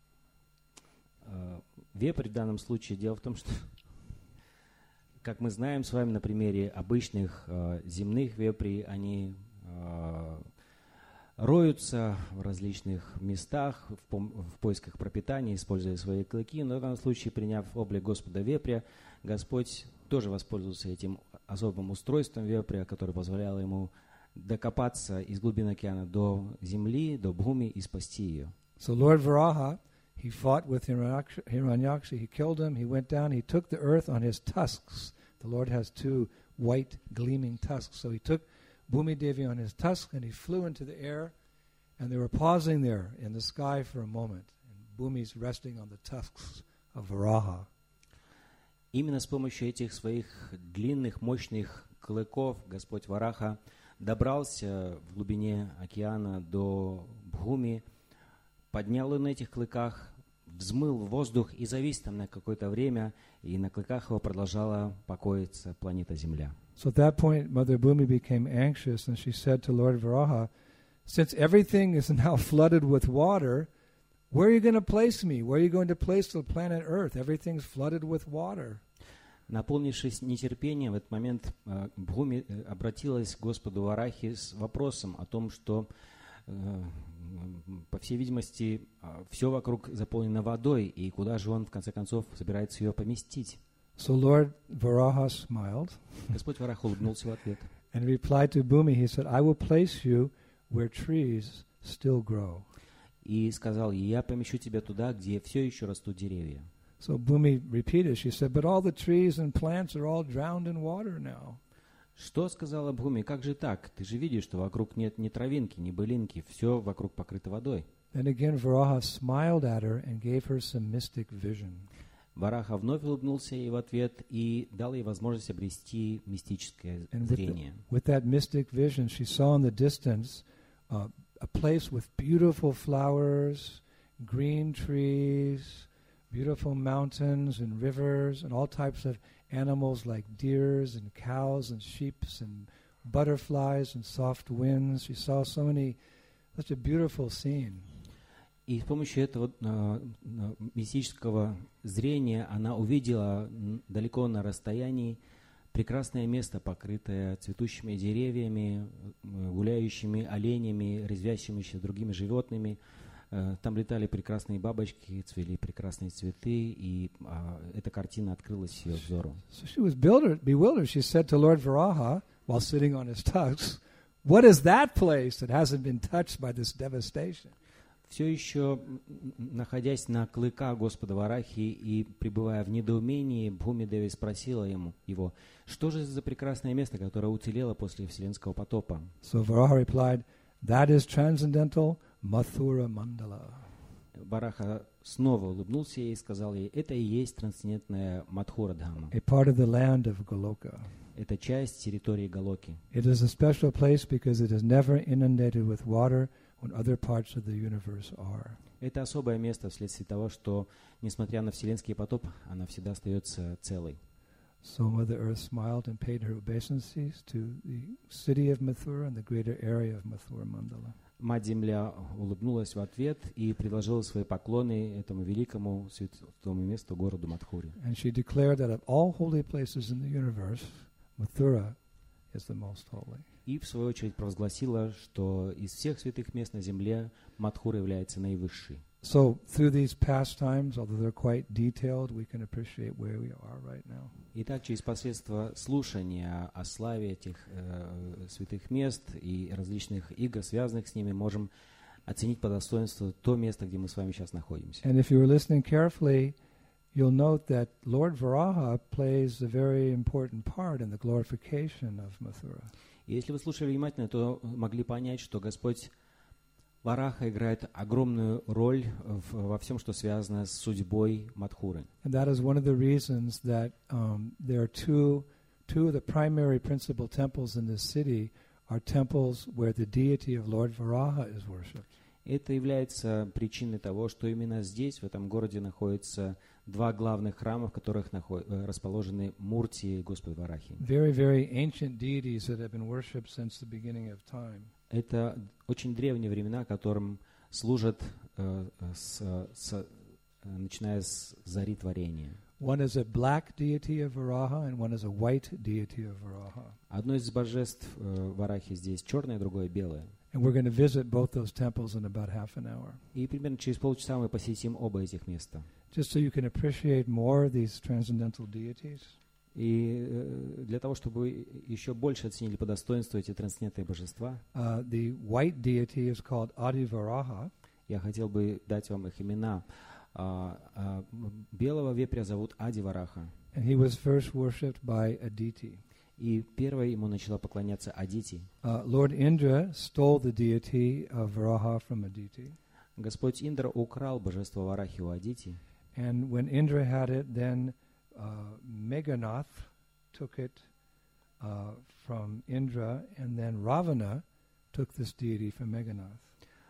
а, вепрь в данном случае? Дело в том, что, как мы знаем с вами на примере обычных а, земных вепрей, они а, роются в различных местах в, пом- в поисках пропитания, используя свои клыки, но в данном случае, приняв облик Господа вепря, Господь тоже воспользовался этим особым устройством вепря, которое позволяло ему докопаться из глубин океана до земли, до Бхуми и спасти ее. So Lord Varaha, he fought with Hiranyaksha, Hiranyaksha, he killed him, he went down, he took the earth on his tusks. The Lord has two white gleaming tusks, so he took Bhumi Devi on his tusk, and he flew into the air, and they were pausing there in the sky for a moment, and Bhumi's resting on the tusks of Varaha. Именно с помощью этих своих длинных, мощных клыков Господь Вараха добрался в глубине океана до Бхуми, поднял его на этих клыках, взмыл в воздух и завис там на какое-то время, и на клыках его продолжала покоиться планета Земля. So at that point, Mother Bhumi became anxious, and she said to Lord Varaha, since everything is now flooded with water, where are you going to place me? Where are you going to place the planet Earth? Everything's flooded with water. Наполнившись нетерпением, в этот момент э, Бхуми э, обратилась к Господу Варахи с вопросом о том, что, э, по всей видимости, э, все вокруг заполнено водой, и куда же он, в конце концов, собирается ее поместить. So Lord Varaha smiled. Господь Вараха улыбнулся в ответ. And replied to Bhumi, he said, I will place you where trees still grow. И сказал, я помещу тебя туда, где все еще растут деревья. So Bhumi repeated, she said, but all the trees and plants are all drowned in water now. Что сказала Бхуми? Как же так? Ты же видишь, что вокруг нет ни травинки, ни былинки, все вокруг покрыто водой. Then again Varaha smiled at her and gave her some mystic vision. Вараха вновь улыбнулся ей в ответ и дал ей возможность обрести мистическое And with, зрение. the, with that mystic vision, she saw in the distance uh, a place with beautiful flowers, green trees, beautiful mountains and rivers, and all types of animals like deers and cows and sheep and butterflies and soft winds. She saw so many, such a beautiful scene. И с помощью этого э, мистического зрения она увидела далеко на расстоянии прекрасное место, покрытое цветущими деревьями, гуляющими оленями, резвящимися другими животными. Э, там летали прекрасные бабочки, цвели прекрасные цветы, и э, эта картина открылась ее взору. So she was bewildered, bewildered. She said to Lord Varaha, while sitting on his tusks, what is that place that hasn't been touched by this devastation? Все еще, находясь на клыках Господа Варахи и пребывая в недоумении, Бхуми Деви спросила ему, его, что же за прекрасное место, которое уцелело после Вселенского потопа? So Varaha replied, that is transcendental Mathura Mandala. Вараха снова улыбнулся ей и сказал ей, это и есть трансцендентная Мадхура-дхама. A part of the land of Goloka. Это часть территории Галоки. It is a special place because it is never inundated with water when other parts of the universe are. Это особое место вследствие того, что, несмотря на вселенский потоп, она всегда остается целой. So Mother Earth smiled and paid her obeisances to the city of Mathura and the greater area of Mathura Mandala. Мать-Земля улыбнулась в ответ и предложила свои поклоны этому великому святому месту, городу Мадхури. And she declared that of all holy places in the universe, Mathura is the most holy. И, в свою очередь, провозгласила, что из всех святых мест на земле Мадхура является наивысшей. So through these pastimes, although they're quite detailed, we can appreciate where we are right now. Итак, через посредство слушания о славе этих э, святых мест и различных игр, связанных с ними, можем оценить по достоинству то место, где мы с вами сейчас находимся. And if you were listening carefully, you'll note that Lord Varaha plays a very important part in the glorification of Mathura. Если вы слушали внимательно, то могли понять, что Господь Вараха играет огромную роль в, во всем, что связано с судьбой Мадхуры. And that is one of the reasons that um, there are two, two of the primary principal temples in this city are temples where the deity of Lord Varaha is worshipped. Это является причиной того, что именно здесь, в этом городе, находятся два главных храма, в которых наход... расположены мурти Господа Варахи. Very, very ancient deities that have been worshipped since the beginning of time. Это очень древние времена, которым служат, э, с, с, начиная с зари творения. One is a black deity of Varaha and one is a white deity of Varaha. Одно из божеств э, Варахи здесь черное, другое белое. And we're going to visit both those temples in about half an hour. И примерно через полчаса мы посетим оба этих места. Just so you can appreciate more these transcendental deities. И э, для того, чтобы вы еще больше оценили по достоинству эти трансцендентные божества, Uh, the white deity is called Adi Varaha. я хотел бы дать вам их имена. А, а, белого вепря зовут Ади Вараха. And he was first worshipped by Aditi. И первой ему начала поклоняться Адити. Uh, Lord Indra stole the deity of Varaha from Aditi. Господь Индра украл божество Варахи у Адити. And when Indra had it, then uh, Meghanath took it uh, from Indra, and then Ravana took this deity from Meghanath.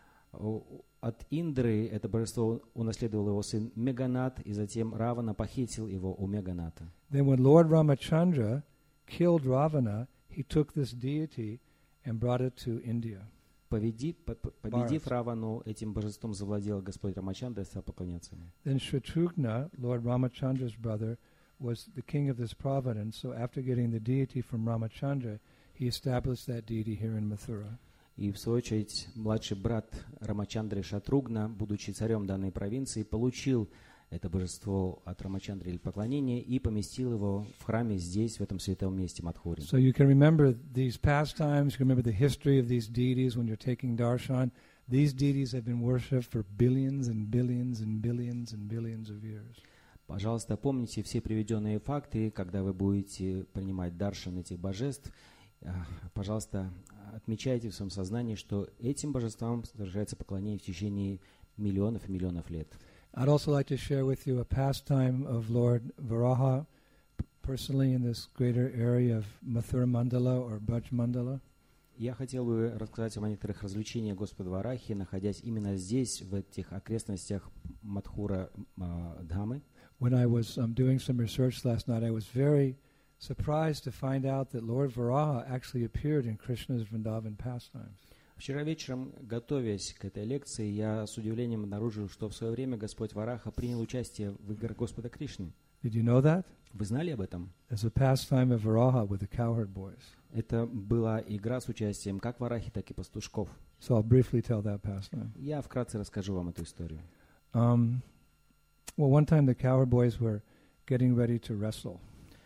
От Индры это божество унаследовал его сын Меганат, и затем Равана похитил его у Меганата. Then when Lord Ramachandra killed Ravana, he took this deity and brought it to India. Победив, победив Равану, этим божеством завладел Господь Рамачандра и стал поклоняться ему. Then Shatrughna, Lord Ramachandra's brother, was the king of this province. So after getting the deity from Ramachandra, he established that deity here in Mathura. И в свою очередь младший брат Рамачандры Шатругна, будучи царем данной провинции, получил это божество от Рамачандры или поклонение и поместил его в храме здесь, в этом святом месте Мадхури. So you can remember these pastimes, you can remember the history of these deities when you're taking darshan. These deities have been worshipped for billions and billions and billions and billions of years. Пожалуйста, помните все приведенные факты, когда вы будете принимать даршан этих божеств. Пожалуйста, отмечайте в своем сознании, что этим божествам совершается поклонение в течение миллионов и миллионов лет. I'd also like to share with you a pastime of Lord Varaha, personally in this greater area of Mathura Mandala or Braj Mandala. Я хотел бы рассказать вам о некоторых развлечениях Господа Варахи, находясь именно здесь, в этих окрестностях Мадхура uh, Дхамы. When I was um, doing some research last night, I was very surprised to find out that Lord Varaha actually appeared in Krishna's Vrindavan pastimes. Вчера вечером, готовясь к этой лекции, я с удивлением обнаружил, что в свое время Господь Вараха принял участие в играх Господа Кришны. Did you know that? Вы знали об этом? There's a pastime of Varaha with the cowherd boys. Это была игра с участием как Варахи, так и пастушков. So I'll briefly tell that pastime. Я вкратце расскажу вам эту историю. Um, well, one time the cowherd boys were getting ready to wrestle.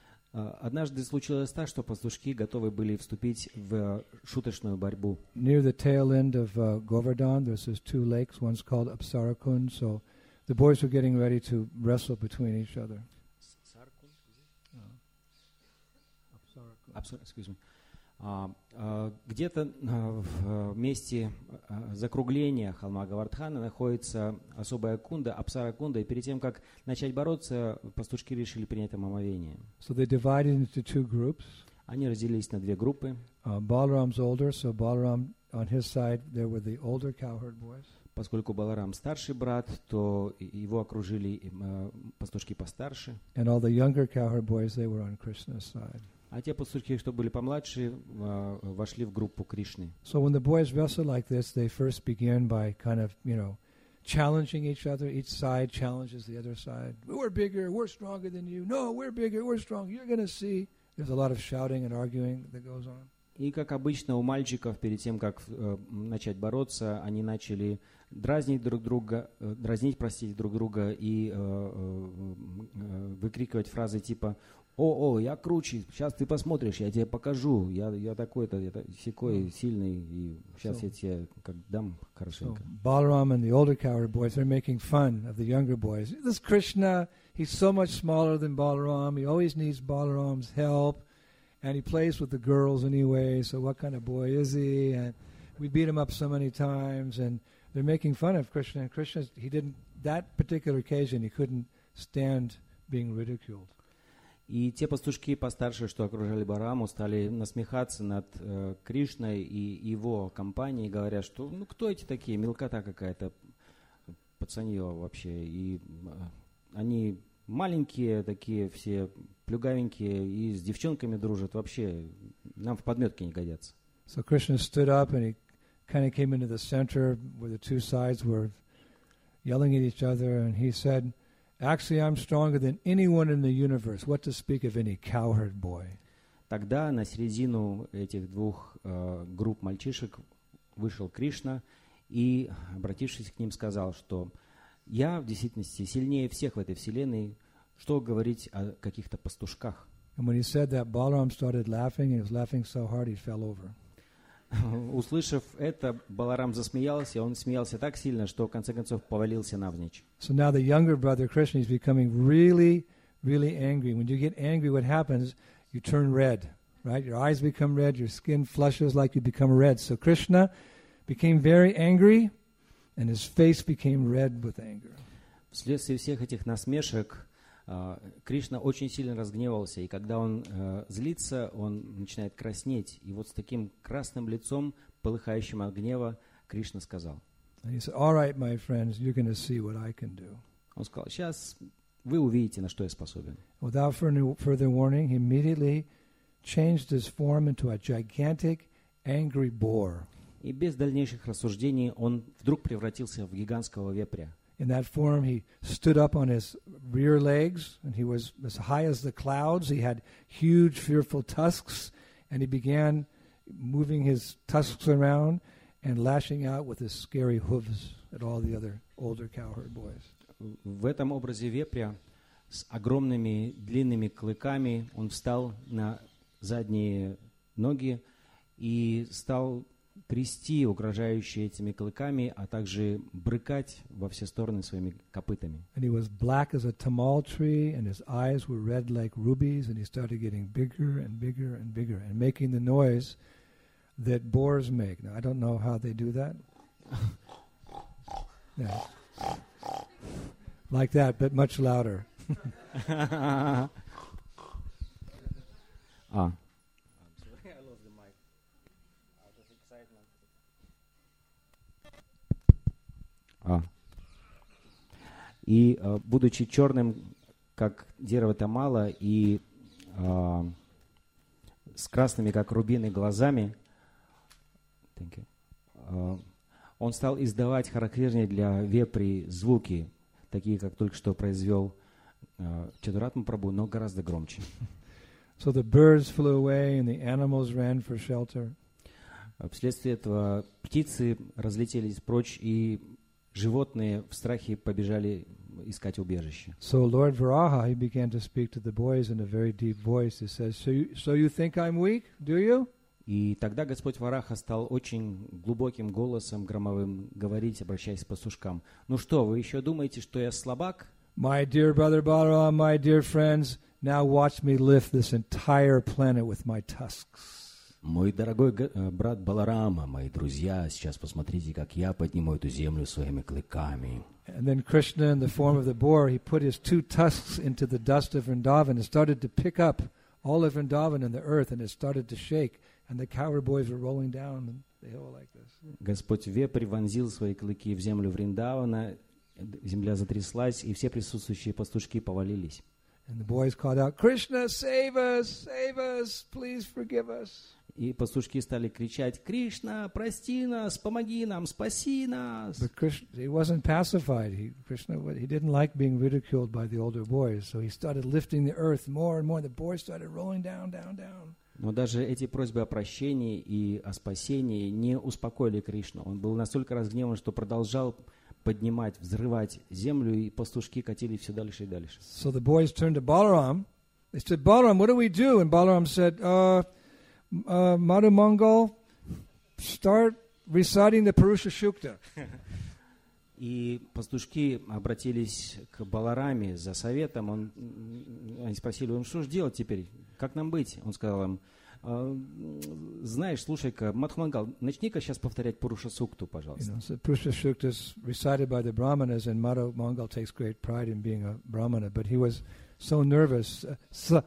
Однажды случилось так, что пастушки готовы были вступить в шуточную борьбу. Near the tail end of uh, Govardhan, there's these two lakes. One's called Apsarakund. So the boys were getting ready to wrestle between each other. Uh, excuse me. Uh, uh, где-то uh, в месте uh, закругления холма Гавардхана находится особая кунда, Апсара-кунда, и перед тем, как начать бороться, пастушки решили принять там омовение. So they divided into two groups. Они разделились на две группы. Uh, Balaram's older, so Balaram, on his side, there were the older cowherd boys. Поскольку Баларам старший брат, то его окружили uh, пастушки постарше. And all the younger cowherd boys, they were on Krishna's side. А те пастушки, что были помладше, вошли в группу Кришны. So when the boys wrestle like this, they first begin by kind of, you know, challenging each other. Each side challenges the other side. We're bigger, we're stronger than you. No, we're bigger, we're stronger. You're going to see. There's a lot of shouting and arguing that goes on. И как обычно у мальчиков, перед тем, как э, начать бороться, они начали дразнить друг друга, э, дразнить, простите, друг друга и э, э, выкрикивать фразы типа «О, о, я круче, сейчас ты посмотришь, я тебе покажу, я, я такой-то, я сякой, mm. сильный, и сейчас so, я тебе как дам хорошенько». So Balaram and the older cowherd boys are making fun of the younger boys. This Krishna, he's so much smaller than Balaram. He always needs Balaram's help. And he plays with the girls anyway, so what kind of boy is he? And we beat him up so many times, and they're making fun of Krishna. And Krishna, he didn't, that particular occasion, he couldn't stand being ridiculed. И те пастушки постарше, что окружали Балараму, стали насмехаться над э, Кришной и его компанией, говоря, что ну кто эти такие, мелкота какая-то, пацанье вообще. И э, они маленькие такие все, плюгавенькие, и с девчонками дружат, вообще нам в подметке не годятся. So Krishna stood up and he kind of came into the center where the two sides were yelling at each other, and he said, actually, I'm stronger than anyone in the universe. What to speak of any cowherd boy? Тогда на середину этих двух э, групп мальчишек вышел Кришна и, обратившись к ним, сказал, что я в действительности сильнее всех в этой вселенной, что говорить о каких-то пастушках. And when he said that, Balaram started laughing, and he was laughing so hard he fell over. Услышав это, Баларам засмеялся, и он смеялся так сильно, что в конце концов повалился навзничь. So now the younger brother Krishna is becoming really, really angry. When you get angry, what happens? You turn red, right? Your eyes become red, your skin flushes like you become red. So Krishna became very angry, and his face became red with anger. Вследствие всех этих насмешек Кришна очень сильно разгневался, и когда он э, злится, он начинает краснеть. И вот с таким красным лицом, полыхающим от гнева, Кришна сказал. And he said, all right, my friends, you're going to see what I can do. Он сказал, сейчас вы увидите, на что я способен. Without further warning, he immediately changed his form into a gigantic, angry boar. И без дальнейших рассуждений он вдруг превратился в гигантского вепря. In that form, he stood up on his rear legs, and he was as high as the clouds. He had huge, fearful tusks, and he began moving his tusks around and lashing out with his scary hooves at all the other older cowherd boys. В этом образе вепря с огромными длинными клыками он встал на задние ноги и стал трясти угрожающие этими клыками, а также брыкать во все стороны своими копытами. And he was black as a tamal tree, and his eyes were red like rubies, and he started getting bigger and bigger and bigger, and making the noise that boars make. Now, I don't know how they do that. Yeah. Like that, but much louder. Ah. А. И, uh, будучи черным, как дерево тамала, и uh, с красными, как рубины, глазами, uh, он стал издавать характерные для вепри звуки, такие, как только что произвел uh, Чадуратма Прабху, но гораздо громче. So the birds flew away and the animals ran for shelter. Вследствие этого птицы разлетелись прочь, и животные в страхе побежали искать убежище. So Lord Varaha, he began to speak to the boys in a very deep voice. He says, so you, so you think I'm weak, do you? И тогда Господь Вараха стал очень глубоким голосом, громовым, говорить, обращаясь к пастушкам. Ну что, вы еще думаете, что я слабак? My dear brother Balaram, my dear friends, now watch me lift this entire planet with my tusks. Мой дорогой брат Баларама, мои друзья, сейчас посмотрите, как я подниму эту землю своими клыками. And then Krishna, in the form of the boar, he put his two tusks into the dust of Vrindavan and started to pick up all of Vrindavan and the earth, and it started to shake, and the cowherd boys were rolling down, and they all like this. Господь вепрь вонзил свои клыки в землю Вриндавана, земля затряслась, и все присутствующие пастушки повалились. And the boys called out, Krishna, save us, save us, please forgive us. И пастушки стали кричать: Кришна, прости нас, помоги нам, спаси нас. But Krishna, he wasn't pacified. He, Krishna, he didn't like being ridiculed by the older boys, so he started lifting the earth more and more. The boys started rolling down, down, down. Но даже эти просьбы о прощении и о спасении не успокоили Кришну. Он был настолько разгневан, что продолжал поднимать, взрывать землю, и пастушки катились все дальше и дальше. So the boys turned to Balaram. They said, Balaram, what do we do? And Balaram said, uh, uh, Madhu Mangal, start reciting the Purusha Shukta. И пастушки обратились к Балараме за советом. Он, они спросили, ну что же делать теперь? Как нам быть? Он сказал им, знаешь, слушай-ка, Мадхумангал, начни-ка сейчас повторять Пуруша Сукту, пожалуйста. You know, so Purusha Sukta is recited by the Brahmanas, and Madhumangal takes great pride in being a Brahmana, but he was so nervous. So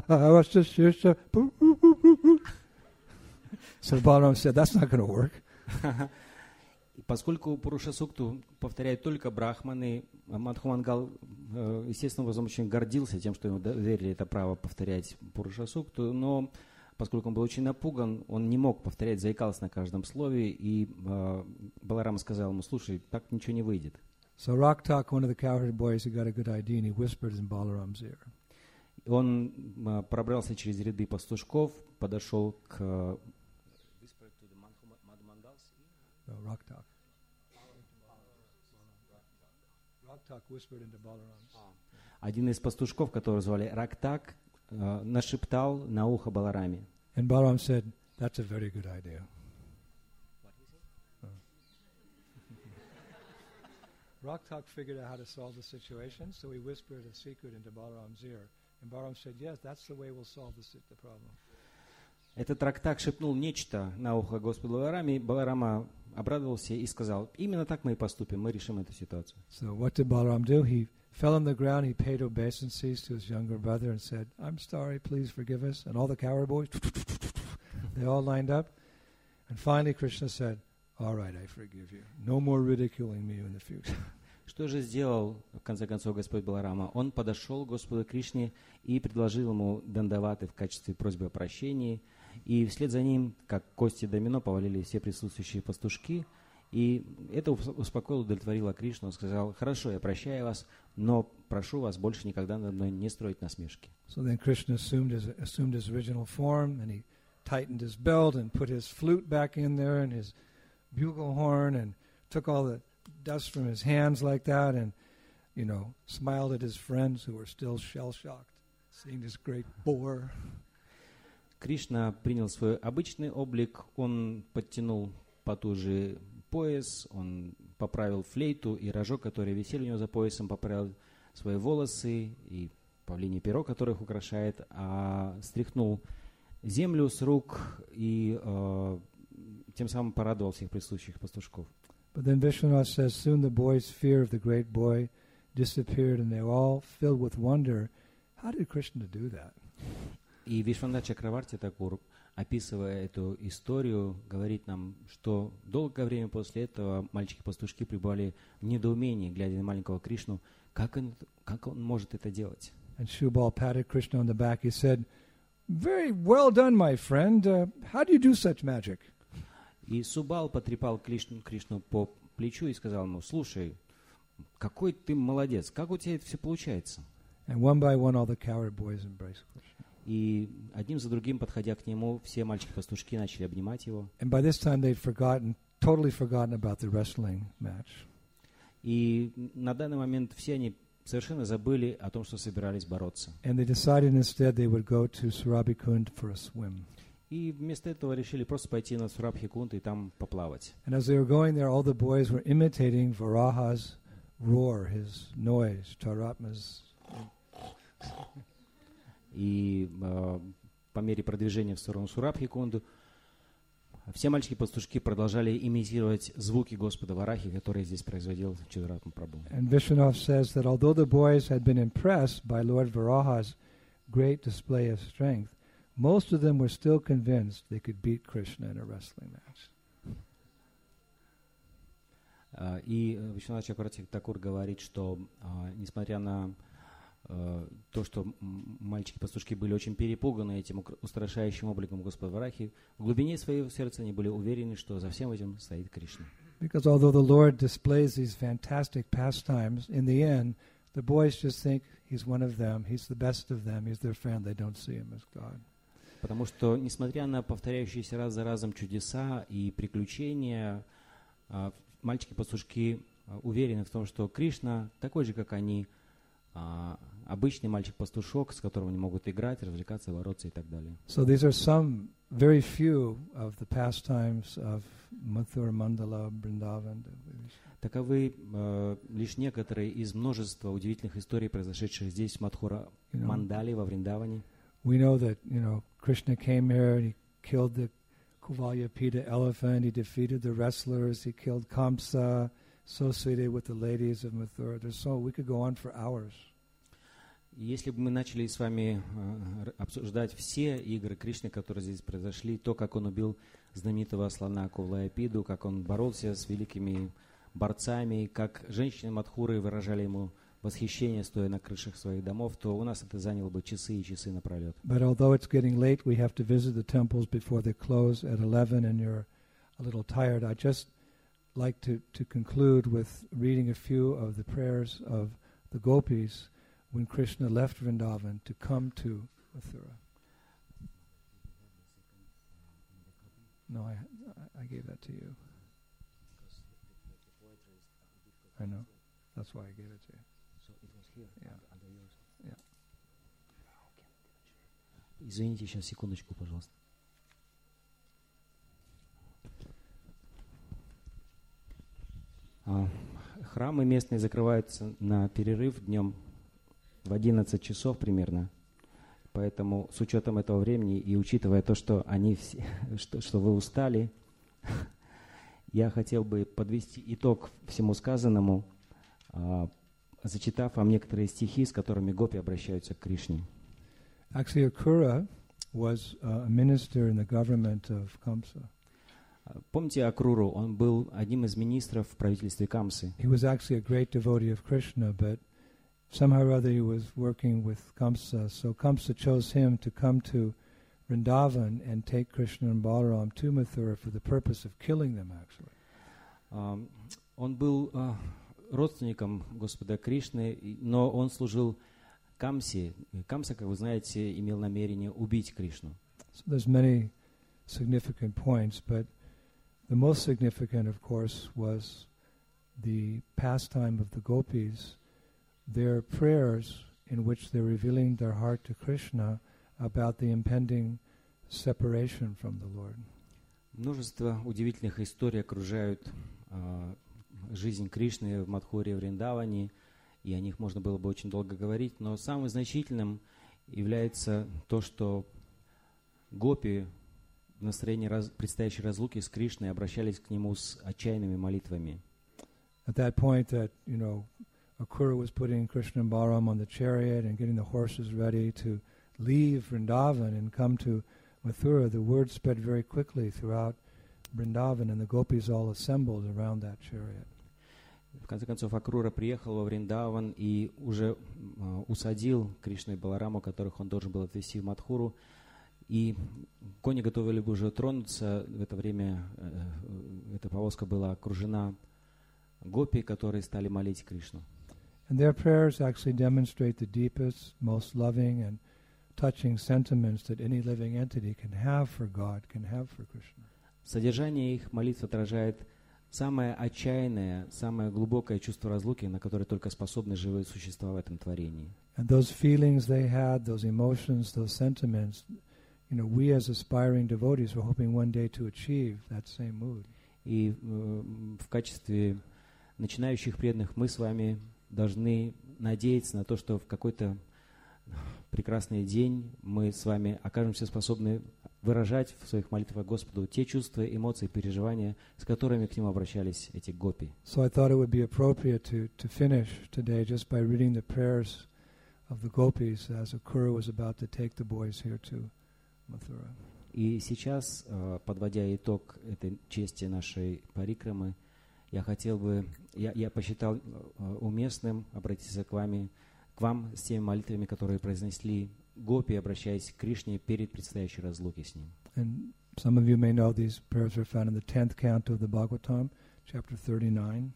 Balaram said, that's not going to work. Поскольку Пуруша Сукту повторяют только брахманы, Мадхумангал, естественно, образом очень гордился тем, что ему доверили это право повторять Пуруша Сукту, но поскольку он был очень напуган, он не мог повторять, заикался на каждом слове, и э, Баларам сказал ему, слушай, так ничего не выйдет. So Raktak, one of the cowherd boys, he got a good idea, and he whispered in Balaram's ear. Он э, пробрался через ряды пастушков, подошел к... No, Raktak. Raktak whispered into Balaram's. Один из пастушков, которого звали Рактак, э, нашептал на ухо Балараме. And Balaram said, that's a very good idea. Raktak figured out how to solve the situation, so he whispered a secret into Balaram's ear. And Balaram said, yes, that's the way we'll solve the, the problem. Этот Рактак шепнул нечто на ухо Господу Балараме, Баларама обрадовался и сказал, именно так мы и поступим, мы решим эту ситуацию. So what did Balaram do? He fell on the ground, he paid obeisances to his younger brother and said, I'm sorry, please forgive us. And all the cowherd boys, they all lined up. And finally Krishna said, all right, I forgive you. No more ridiculing me in the future. Что же сделал, в конце концов, Господь Баларама? Он подошел к Господу Кришне и предложил ему дандаваты в качестве просьбы о прощении. И вслед за ним, как кости домино, повалили все присутствующие пастушки. И это успокоило, удовлетворило Кришну. Он сказал, хорошо, я прощаю вас, но прошу вас больше никогда надо мной не строить насмешки. So then Krishna assumed his, assumed his original form, and he tightened his belt and put his flute back in there and his bugle horn and took all the dust from his hands like that and, you know, smiled at his friends who were still shell-shocked, seeing this great boar. Кришна принял свой обычный облик, он подтянул потуже пояс, он поправил флейту и рожок, которые висели у него за поясом, поправил свои волосы и павлиний перо, которое их украшает, а стряхнул землю с рук и э, тем самым порадовал всех присутствующих пастушков. But then Vishwanath says, soon the boys' fear of the great boy disappeared, and they were all filled with wonder. How did Krishna do that? И Вишванат Чакраварти Такур, описывая эту историю, говорит нам, что долгое время после этого мальчики-пастушки пребывали в недоумении, глядя на маленького Кришну, как он, как он может это делать. And Shubal patted Krishna on the back. He said, very well done, my friend. Uh, how do you do such magic? И Субал потрепал Кришну, Кришну по плечу и сказал ему, слушай, какой ты молодец, как у тебя это все получается? And one by one, all the cowherd boys embraced Krishna. И одним за другим, подходя к нему, все мальчики-пастушки начали обнимать его. And by this time, they'd forgotten, totally forgotten about the wrestling match. И на данный момент все они совершенно забыли о том, что собирались бороться. And they decided instead they would go to Surabhikund for a swim. И вместо этого решили просто пойти на Сурабхикунд и там поплавать. And as they were going there, all the boys were imitating Varaha's roar, his noise, Taratma's. И э, по мере продвижения в сторону Сурабхикунду все мальчики-пастушки продолжали имитировать звуки Господа Варахи, которые здесь производил Читуратма Прабху. And Vishwanath says that although the boys had been impressed by Lord Varaha's great display of strength, most of them were still convinced they could beat Krishna in a wrestling match. Uh, и Вишванат Чакраварти Такур говорит, что uh, несмотря на uh, то, что мальчики-пастушки были очень перепуганы этим устрашающим обликом Господа Варахи, в глубине своего сердца они были уверены, что за всем этим стоит Кришна. Because although the Lord displays these fantastic pastimes, in the end, the boys just think he's one of them, he's the best of them, he's their friend, they don't see him as God. Потому что, несмотря на повторяющиеся раз за разом чудеса и приключения, uh, мальчики-пастушки уверены в том, что Кришна такой же, как они, обычный мальчик-пастушок, с которым они могут играть, развлекаться, бороться и так далее. So these are some very few of the pastimes of Mathura Mandala, Vrindavan. Таковы э, лишь некоторые из множества удивительных историй, произошедших здесь, в Мадхура Мандале, во Вриндаване. We know that, you know, Krishna came here and he killed the Kuvalyapita elephant, he defeated the wrestlers, he killed Kamsa, associated with the ladies of Mathura. There's so, we could go on for hours. Если бы мы начали с вами э, обсуждать все игры Кришны, которые здесь произошли, то, как он убил знаменитого слона Кувалаяпиду, как он боролся с великими борцами, как женщины Мадхуры выражали ему восхищение, стоя на крышах своих домов, то у нас это заняло бы часы и часы напролет. But although it's getting late, we have to visit the temples before they close at eleven, and you're a little tired. I just like to, to conclude with reading a few of the prayers of the gopis when Krishna left Vrindavan to come to Mathura. No, I, I gave that to you. I know. That's why I gave it to you. So it was here, Yeah. under yours. Yeah. Извините, сейчас секундочку, пожалуйста. А, храмы местные закрываются на перерыв днем в одиннадцать часов примерно. Поэтому с учетом этого времени и учитывая то, что они все, что, что вы устали, я хотел бы подвести итог всему сказанному, а, зачитав вам некоторые стихи, с которыми гопи обращаются к Кришне. Actually, Akura was uh, a minister in the government of Kamsa. Помните Акруру? Он был одним из министров в правительстве Камсы. He was actually a great devotee of Krishna, but somehow or other he was working with Kamsa. So Kamsa chose him to come to Vrindavan and take Krishna and Balaram to Mathura for the purpose of killing them, actually. Um, он был uh, родственником Господа Кришны, но он служил Камсе. Камса, как вы знаете, имел намерение убить Кришну. So there's many significant points, but the most significant, of course, was the pastime of the gopis, their prayers in which they're revealing their heart to Krishna about the impending separation from the Lord. Множество удивительных историй окружают uh, жизнь Кришны в Мадхуре, Вриндаване, и о них можно было бы очень долго говорить, но самым значительным является то, что гопи в настроении раз, предстоящей разлуки с Кришной обращались к нему с отчаянными молитвами. At that point that, you know, Akura was putting Krishna and Balaram on the chariot and getting the horses ready to leave Vrindavan and come to Mathura, the word spread very quickly throughout Vrindavan, and the gopis all assembled around that chariot. В конце концов, Акрура приехал во Вриндаван и уже uh, усадил Кришну и Балараму, которых он должен был отвезти в Мадхуру. И кони готовили бы уже тронуться. В это время uh, эта повозка была окружена гопи, которые стали молить Кришну. And their prayers actually demonstrate the deepest, most loving and touching sentiments that any living entity can have for God, can have for Krishna. Содержание их молитв отражает самое отчаянное, самое глубокое чувство разлуки, на которое только способны живые существа в этом творении. And those feelings they had, those emotions, those sentiments, you know, we as aspiring devotees were hoping one day to achieve that same mood. И э, в качестве начинающих преданных мы с вами должны надеяться на то, что в какой-то прекрасный день мы с вами окажемся способны выражать в своих молитвах Господу те чувства, эмоции, переживания, с которыми к нему обращались эти гопи. So I thought it would be appropriate to, to finish today just by reading the prayers of the gopis as Akura was about to take the boys here to Mathura. И сейчас, подводя итог этой части нашей парикрамы, я хотел бы, я, я посчитал уместным обратиться к вами, к вам с теми молитвами, которые произнесли гопи, обращаясь к Кришне перед предстоящей разлуки с ним. And some of you may know these prayers are found in the tenth canto of the Bhagavatam, chapter thirty-nine.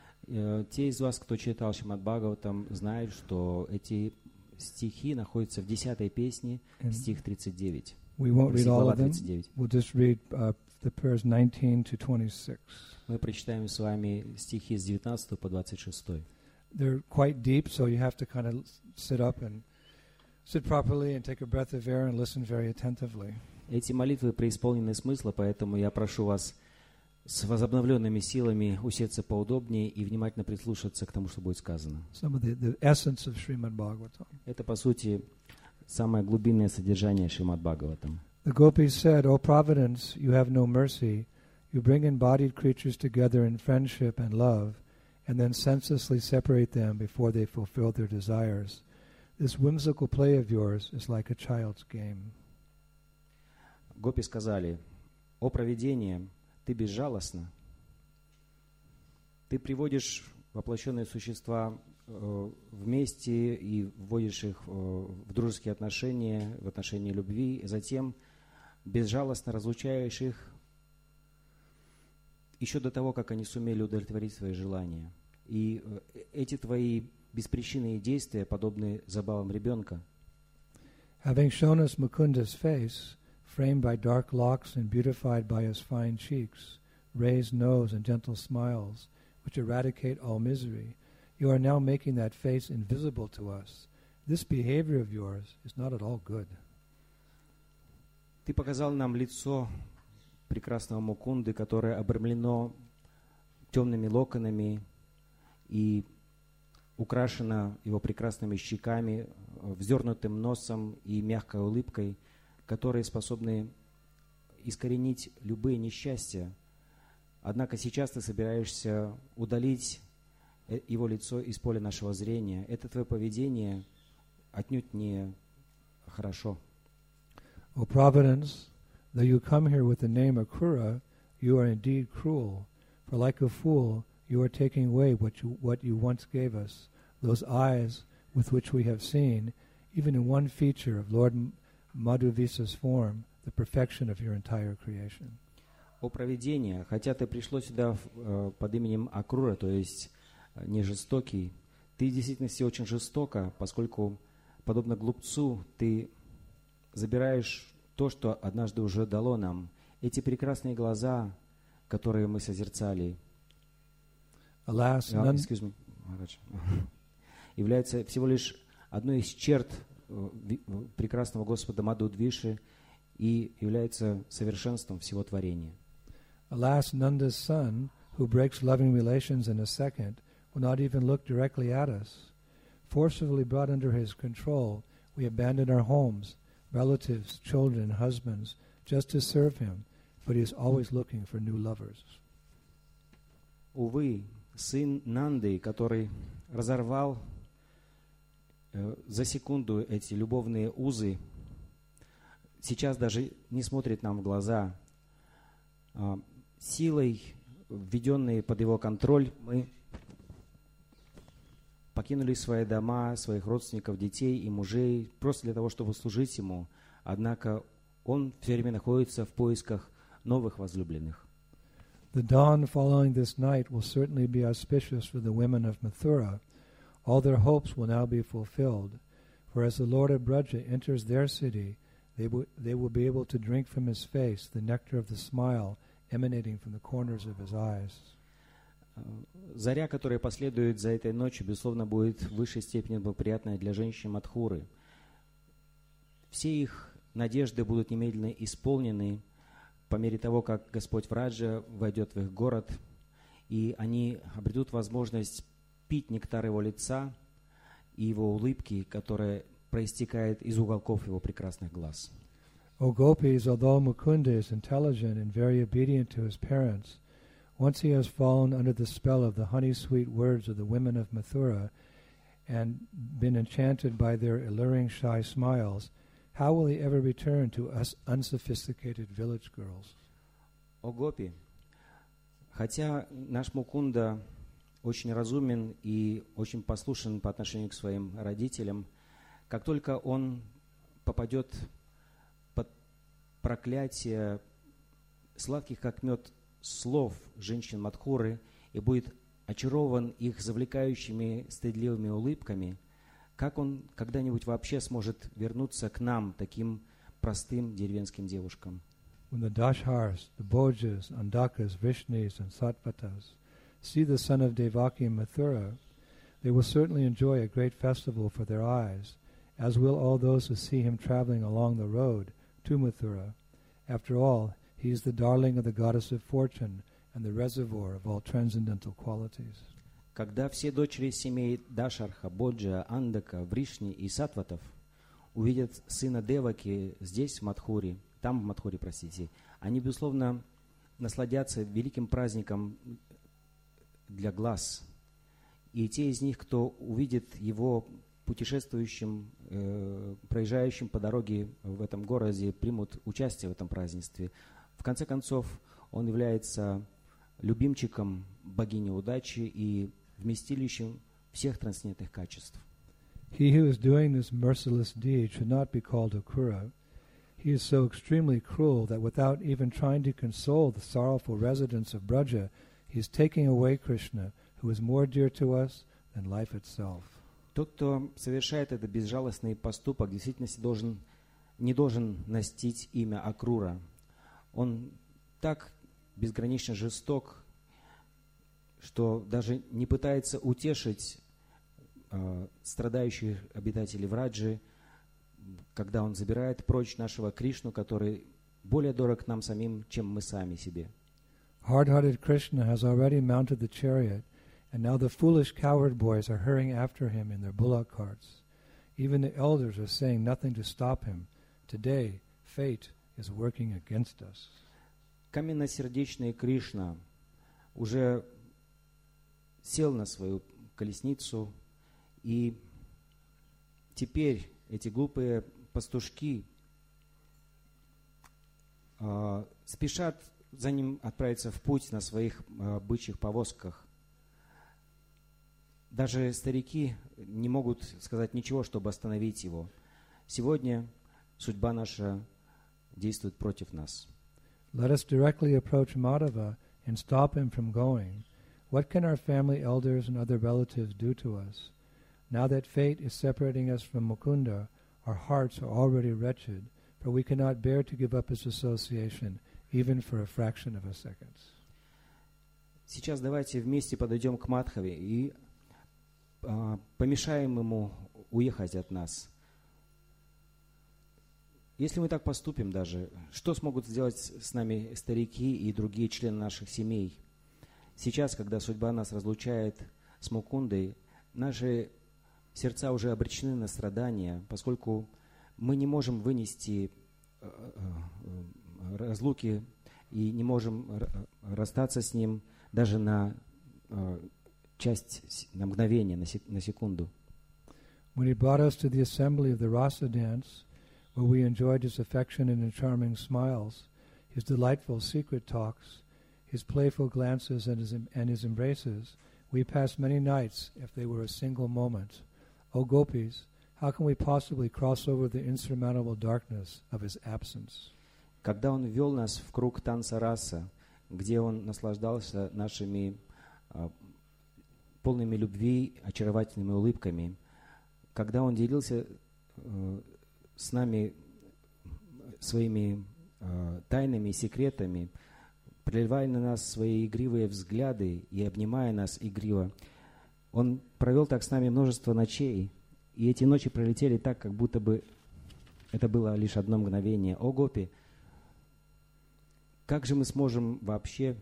Те из вас, кто читал Шримад Бхагаватам, знают, что эти стихи находятся в десятой песне, And стих тридцать девять. we won't read all Глава of them. тридцать девять. We'll just read uh, the prayers nineteen to twenty-six. Мы прочитаем с вами стихи с девятнадцатого по двадцать шестой. They're quite deep, so you have to kind of sit up and sit properly and take a breath of air and listen very attentively. Эти молитвы преисполнены смысла, поэтому я прошу вас с возобновленными силами усеться поудобнее и внимательно прислушаться к тому, что будет сказано. Some of the, the essence of Srimad Bhagavatam. Это, по сути, самое глубинное содержание Шримад Бхагаватам. The gopis said, O Providence, you have no mercy. You bring embodied creatures together in friendship and love, and then senselessly separate them before they fulfill their desires. This whimsical play of yours is like a child's game. Гопи сказали: «О провидение, ты безжалостна. Ты приводишь воплощенные существа э, вместе и вводишь их э, в дружеские отношения, в отношения любви, и затем безжалостно разлучаешь их еще до того, как они сумели удовлетворить свои желания. И э, эти твои беспричинные действия подобны забавам ребенка». Having shown us Mukunda's face, framed by dark locks and beautified by his fine cheeks, raised nose and gentle smiles, which eradicate all misery, you are now making that face invisible to us. This behavior of yours is not at all good. Ты показал нам лицо прекрасного Мукунды, которое обрамлено темными локонами и украшено его прекрасными щеками, вздернутым носом и мягкой улыбкой, которые способны искоренить любые несчастья. Однако сейчас ты собираешься удалить его лицо из поля нашего зрения. Это твое поведение отнюдь не хорошо. O Providence, though you come here with the name Akrura, you are indeed cruel, for like a fool you are taking away what you, what you once gave us, those eyes with which we have seen, even in one feature of Lord Madhuvisa's form, the perfection of your entire creation. О провидение, хотя ты пришло сюда э, под именем Акрура, то есть э, не жестокий, ты в действительности очень жестоко, поскольку, подобно глупцу, ты забираешь то, что однажды уже дало нам. Эти прекрасные глаза, которые мы созерцали, Alas, uh, none, excuse me, являются всего лишь одной из черт э, прекрасного Господа Мадхудвиши и являются совершенством всего творения. alas, Nanda's son, who breaks loving relations in a second, will not even look directly at us. Forcibly brought under his control, we abandon our homes, relatives, children, husbands, just to serve him, but he is always looking for new lovers. Увы, сын Нанды, который разорвал э, за секунду эти любовные узы, сейчас даже не смотрит нам в глаза. А, силой, введенной под его контроль, мы покинули свои дома, своих родственников, детей и мужей просто для того, чтобы служить ему. Однако он все время находится в поисках новых возлюбленных. The dawn following this night will certainly be auspicious for the women of Mathura. All their hopes will now be fulfilled. For as the Lord of Braja enters their city, they will, they will be able to drink from his face the nectar of the smile emanating from the corners of his eyes. Заря, которая последует за этой ночью, безусловно, будет в высшей степени благоприятная для женщин Мадхуры. Все их надежды будут немедленно исполнены по мере того, как Господь Враджа войдет в их город, и они обретут возможность пить нектар его лица и его улыбки, которая проистекает из уголков его прекрасных глаз. O gopis, although Mukunda is intelligent and very obedient to his parents, once he has fallen under the spell of the honey-sweet words of the women of Mathura and been enchanted by their alluring shy smiles, how will he ever return to us unsophisticated village girls? О гопи, хотя наш Мукунда очень разумен и очень послушен по отношению к своим родителям, как только он попадет под проклятие сладких как мед слов женщин Мадхуры и будет очарован их завлекающими стыдливыми улыбками, как он когда-нибудь вообще сможет вернуться к нам, таким простым деревенским девушкам? When the Dashhars, the Bhojas, Andakas, Vrishnis, and Sattvatas see the son of Devaki in Mathura, they will certainly enjoy a great festival for their eyes, as will all those who see him traveling along the road to Mathura. After all, he is the darling of the goddess of fortune, and the reservoir of all transcendental qualities. Когда все дочери семей Дашарха, Боджа, Андака, Вришни и Сатватов увидят сына Деваки здесь, в Мадхуре, там, в Мадхуре, простите, они, безусловно, насладятся великим праздником для глаз. И те из них, кто увидит его путешествующим, э, проезжающим по дороге в этом городе, примут участие в этом празднестве. В конце концов, он является любимчиком богини удачи и вместилищем всех трансцендентных качеств. He who is doing this merciless deed should not be called Akura. He is so extremely cruel that without even trying to console the sorrowful residents of Braja, he is taking away Krishna, who is more dear to us than life itself. Тот, кто совершает этот безжалостный поступок, в действительности должен, не должен носить имя Акрура. Он так безгранично жесток, что даже не пытается утешить э, страдающих обитателей Враджи, когда он забирает прочь нашего Кришну, который более дорог нам самим, чем мы сами себе. Hard-hearted Krishna has already mounted the chariot, and now the foolish cowherd boys are hurrying after him in their bullock carts. Even the elders are saying nothing to stop him. Today, fate is working against us. Каменносердечный Кришна уже сел на свою колесницу, и теперь эти глупые пастушки э, спешат за ним отправиться в путь на своих э, бычьих повозках. Даже старики не могут сказать ничего, чтобы остановить его. Сегодня судьба наша действует против нас. Let us directly approach Madhava and stop him from going. What can our family elders and other relatives do to us? Now that fate is separating us from Mukunda, our hearts are already wretched, for we cannot bear to give up his association, even for a fraction of a second. Сейчас давайте вместе подойдем к Мадхаве и а, помешаем ему уехать от нас. Если мы так поступим даже, что смогут сделать с нами старики и другие члены наших семей? Сейчас, когда судьба нас разлучает с Мукундой, наши сердца уже обречены на страдания, поскольку мы не можем вынести разлуки и не можем расстаться с ним даже на часть, на мгновение, на секунду. When he brought us to the assembly of the Rasa dance, where we enjoyed his affection and his charming smiles, his delightful secret talks, his playful glances and his, and his embraces, we passed many nights if they were a single moment. O gopis, how can we possibly cross over the insurmountable darkness of his absence? Когда он ввел нас в круг танца раса, где он наслаждался нашими а, полными любви, очаровательными улыбками, когда он делился а, с нами своими а, тайнами и секретами, проливая на нас свои игривые взгляды и обнимая нас игриво, он провел так с нами множество ночей, и эти ночи пролетели так, как будто бы это было лишь одно мгновение. О, гопи, как же мы сможем вообще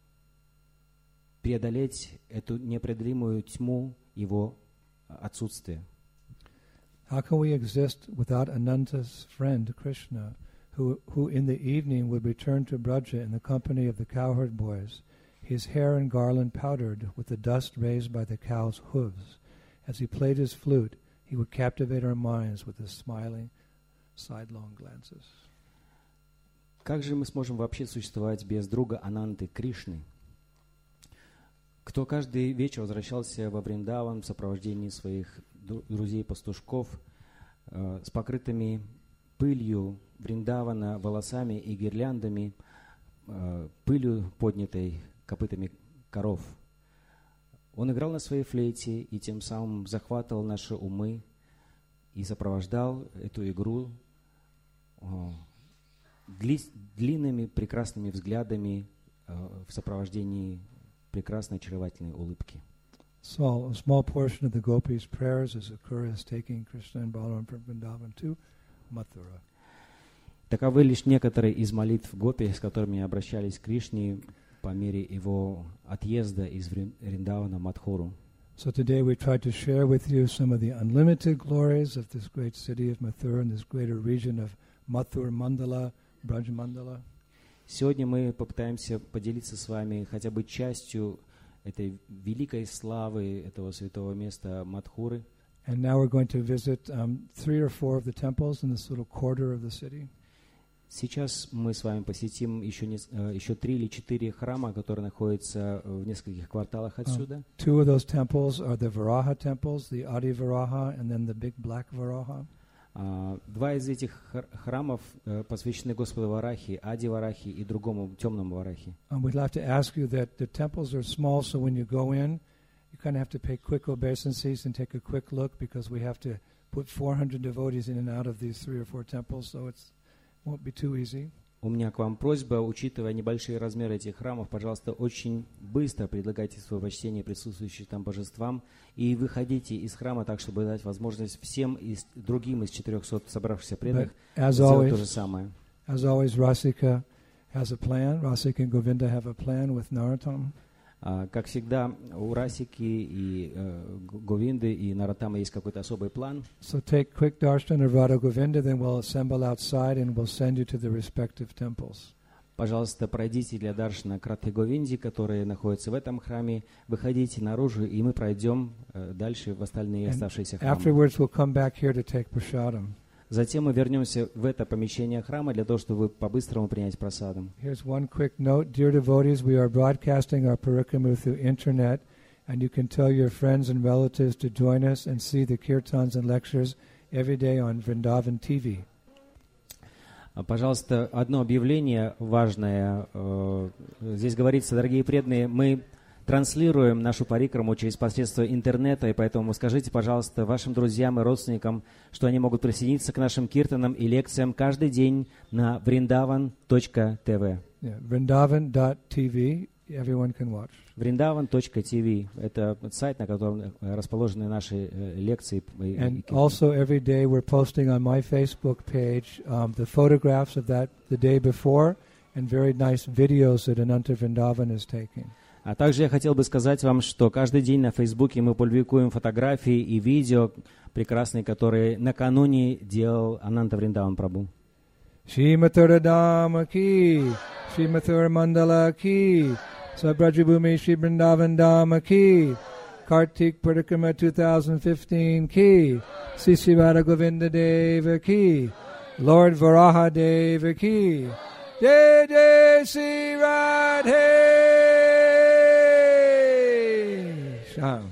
преодолеть эту непреодолимую тьму его отсутствия? How can we exist without Ananta's friend Krishna, who, who in the evening would return to Braja in the company of the cowherd boys, his hair and garland powdered with the dust raised by the cow's hooves? As he played his flute, he would captivate our minds with his smiling, sidelong glances. Как же мы сможем вообще существовать без друга Ананты Кришны, кто каждый вечер возвращался во Вриндаван в сопровождении своих друзей-пастушков э, с покрытыми пылью Вриндавана волосами и гирляндами, э, пылью, поднятой копытами коров. Он играл на своей флейте и тем самым захватывал наши умы и сопровождал эту игру э, дли- длинными прекрасными взглядами э, в сопровождении прекрасной очаровательной улыбки. So, a small portion of the gopis' prayers as Akura is taking Krishna and Balaram from Vrindavan to Mathura. Таковы лишь некоторые из молитв гопи, с которыми обращались к Кришне по мере его отъезда из Вриндавана в Мадхуру. So today we tried to share with you some of the unlimited glories of this great city of Mathura and this greater region of Mathur Mandala, Braj Mandala. Сегодня мы попытаемся поделиться с вами хотя бы частью этой великой славы этого святого места Мадхуры. And now we're going to visit um, three or four of the temples in this little quarter of the city. Сейчас мы с вами посетим еще, не, еще три или четыре храма, которые находятся в нескольких кварталах отсюда. Uh, two of those temples are the Varaha temples, the Adi Varaha and then the big black Varaha. Uh, два из этих храмов uh, посвящены Господу Варахи, Ади Варахи и другому темному Варахи. Um, we'd like to ask you that the temples are small, so when you go in, you kind of have to pay quick obeisances and take a quick look because we have to put four hundred devotees in and out of these three or four temples, so it's won't be too easy. У меня к вам просьба, учитывая небольшие размеры этих храмов, пожалуйста, очень быстро предлагайте свое почтение присутствующим там божествам и выходите из храма так, чтобы дать возможность всем из, другим из четырехсот собравшихся преданных сделать то же самое. As always, Rasika has a plan. Rasika and Govinda have a plan with Narottam. Uh, как всегда, у Расики и uh, Говинды и Нароттама есть какой-то особый план. So take quick darshan of Radha Govinda, then we'll assemble outside and we'll send you to the respective temples. Пожалуйста, пройдите для даршана к Радхе Говинде, которые находятся в этом храме, выходите наружу, и мы пройдем uh, дальше в остальные And оставшиеся храмы. Afterwards, we'll come back here to take prasadam. Затем мы вернемся в это помещение храма для того, чтобы по-быстрому принять прасадам. Here's one quick note. Dear devotees, we are broadcasting our parikamu through internet, and you can tell your friends and relatives to join us and see the kirtans and lectures every day on Vrindavan ти ви. Пожалуйста, одно объявление важное. Здесь говорится, дорогие преданные, мы транслируем нашу парикраму через посредство интернета, и поэтому скажите, пожалуйста, вашим друзьям и родственникам, что они могут присоединиться к нашим киртанам и лекциям каждый день на вриндаvan точка ти ви. Yeah, vrindavan dot t v, everyone can watch. вриндаvan точка ти ви – это сайт, на котором расположены наши лекции. And also every day we're posting on my Facebook page um, the photographs of that the day before and very nice videos that Ananta Vrindavan is taking. А также я хотел бы сказать вам, что каждый день на Фейсбуке мы публикуем фотографии и видео прекрасные, которые накануне делал Ананта Вриндаван Прабху. Shri Mathura Dhama ki, Shri Mathura Mandala ki, Sabrajabhumi Shri Vrindavan Dhama ki, Kartik Parikrama twenty fifteen ki, Sri Sri Radha Govinda Deva ki, Lord Varaha Deva ki, Jai Jai Sri Radhe Sham.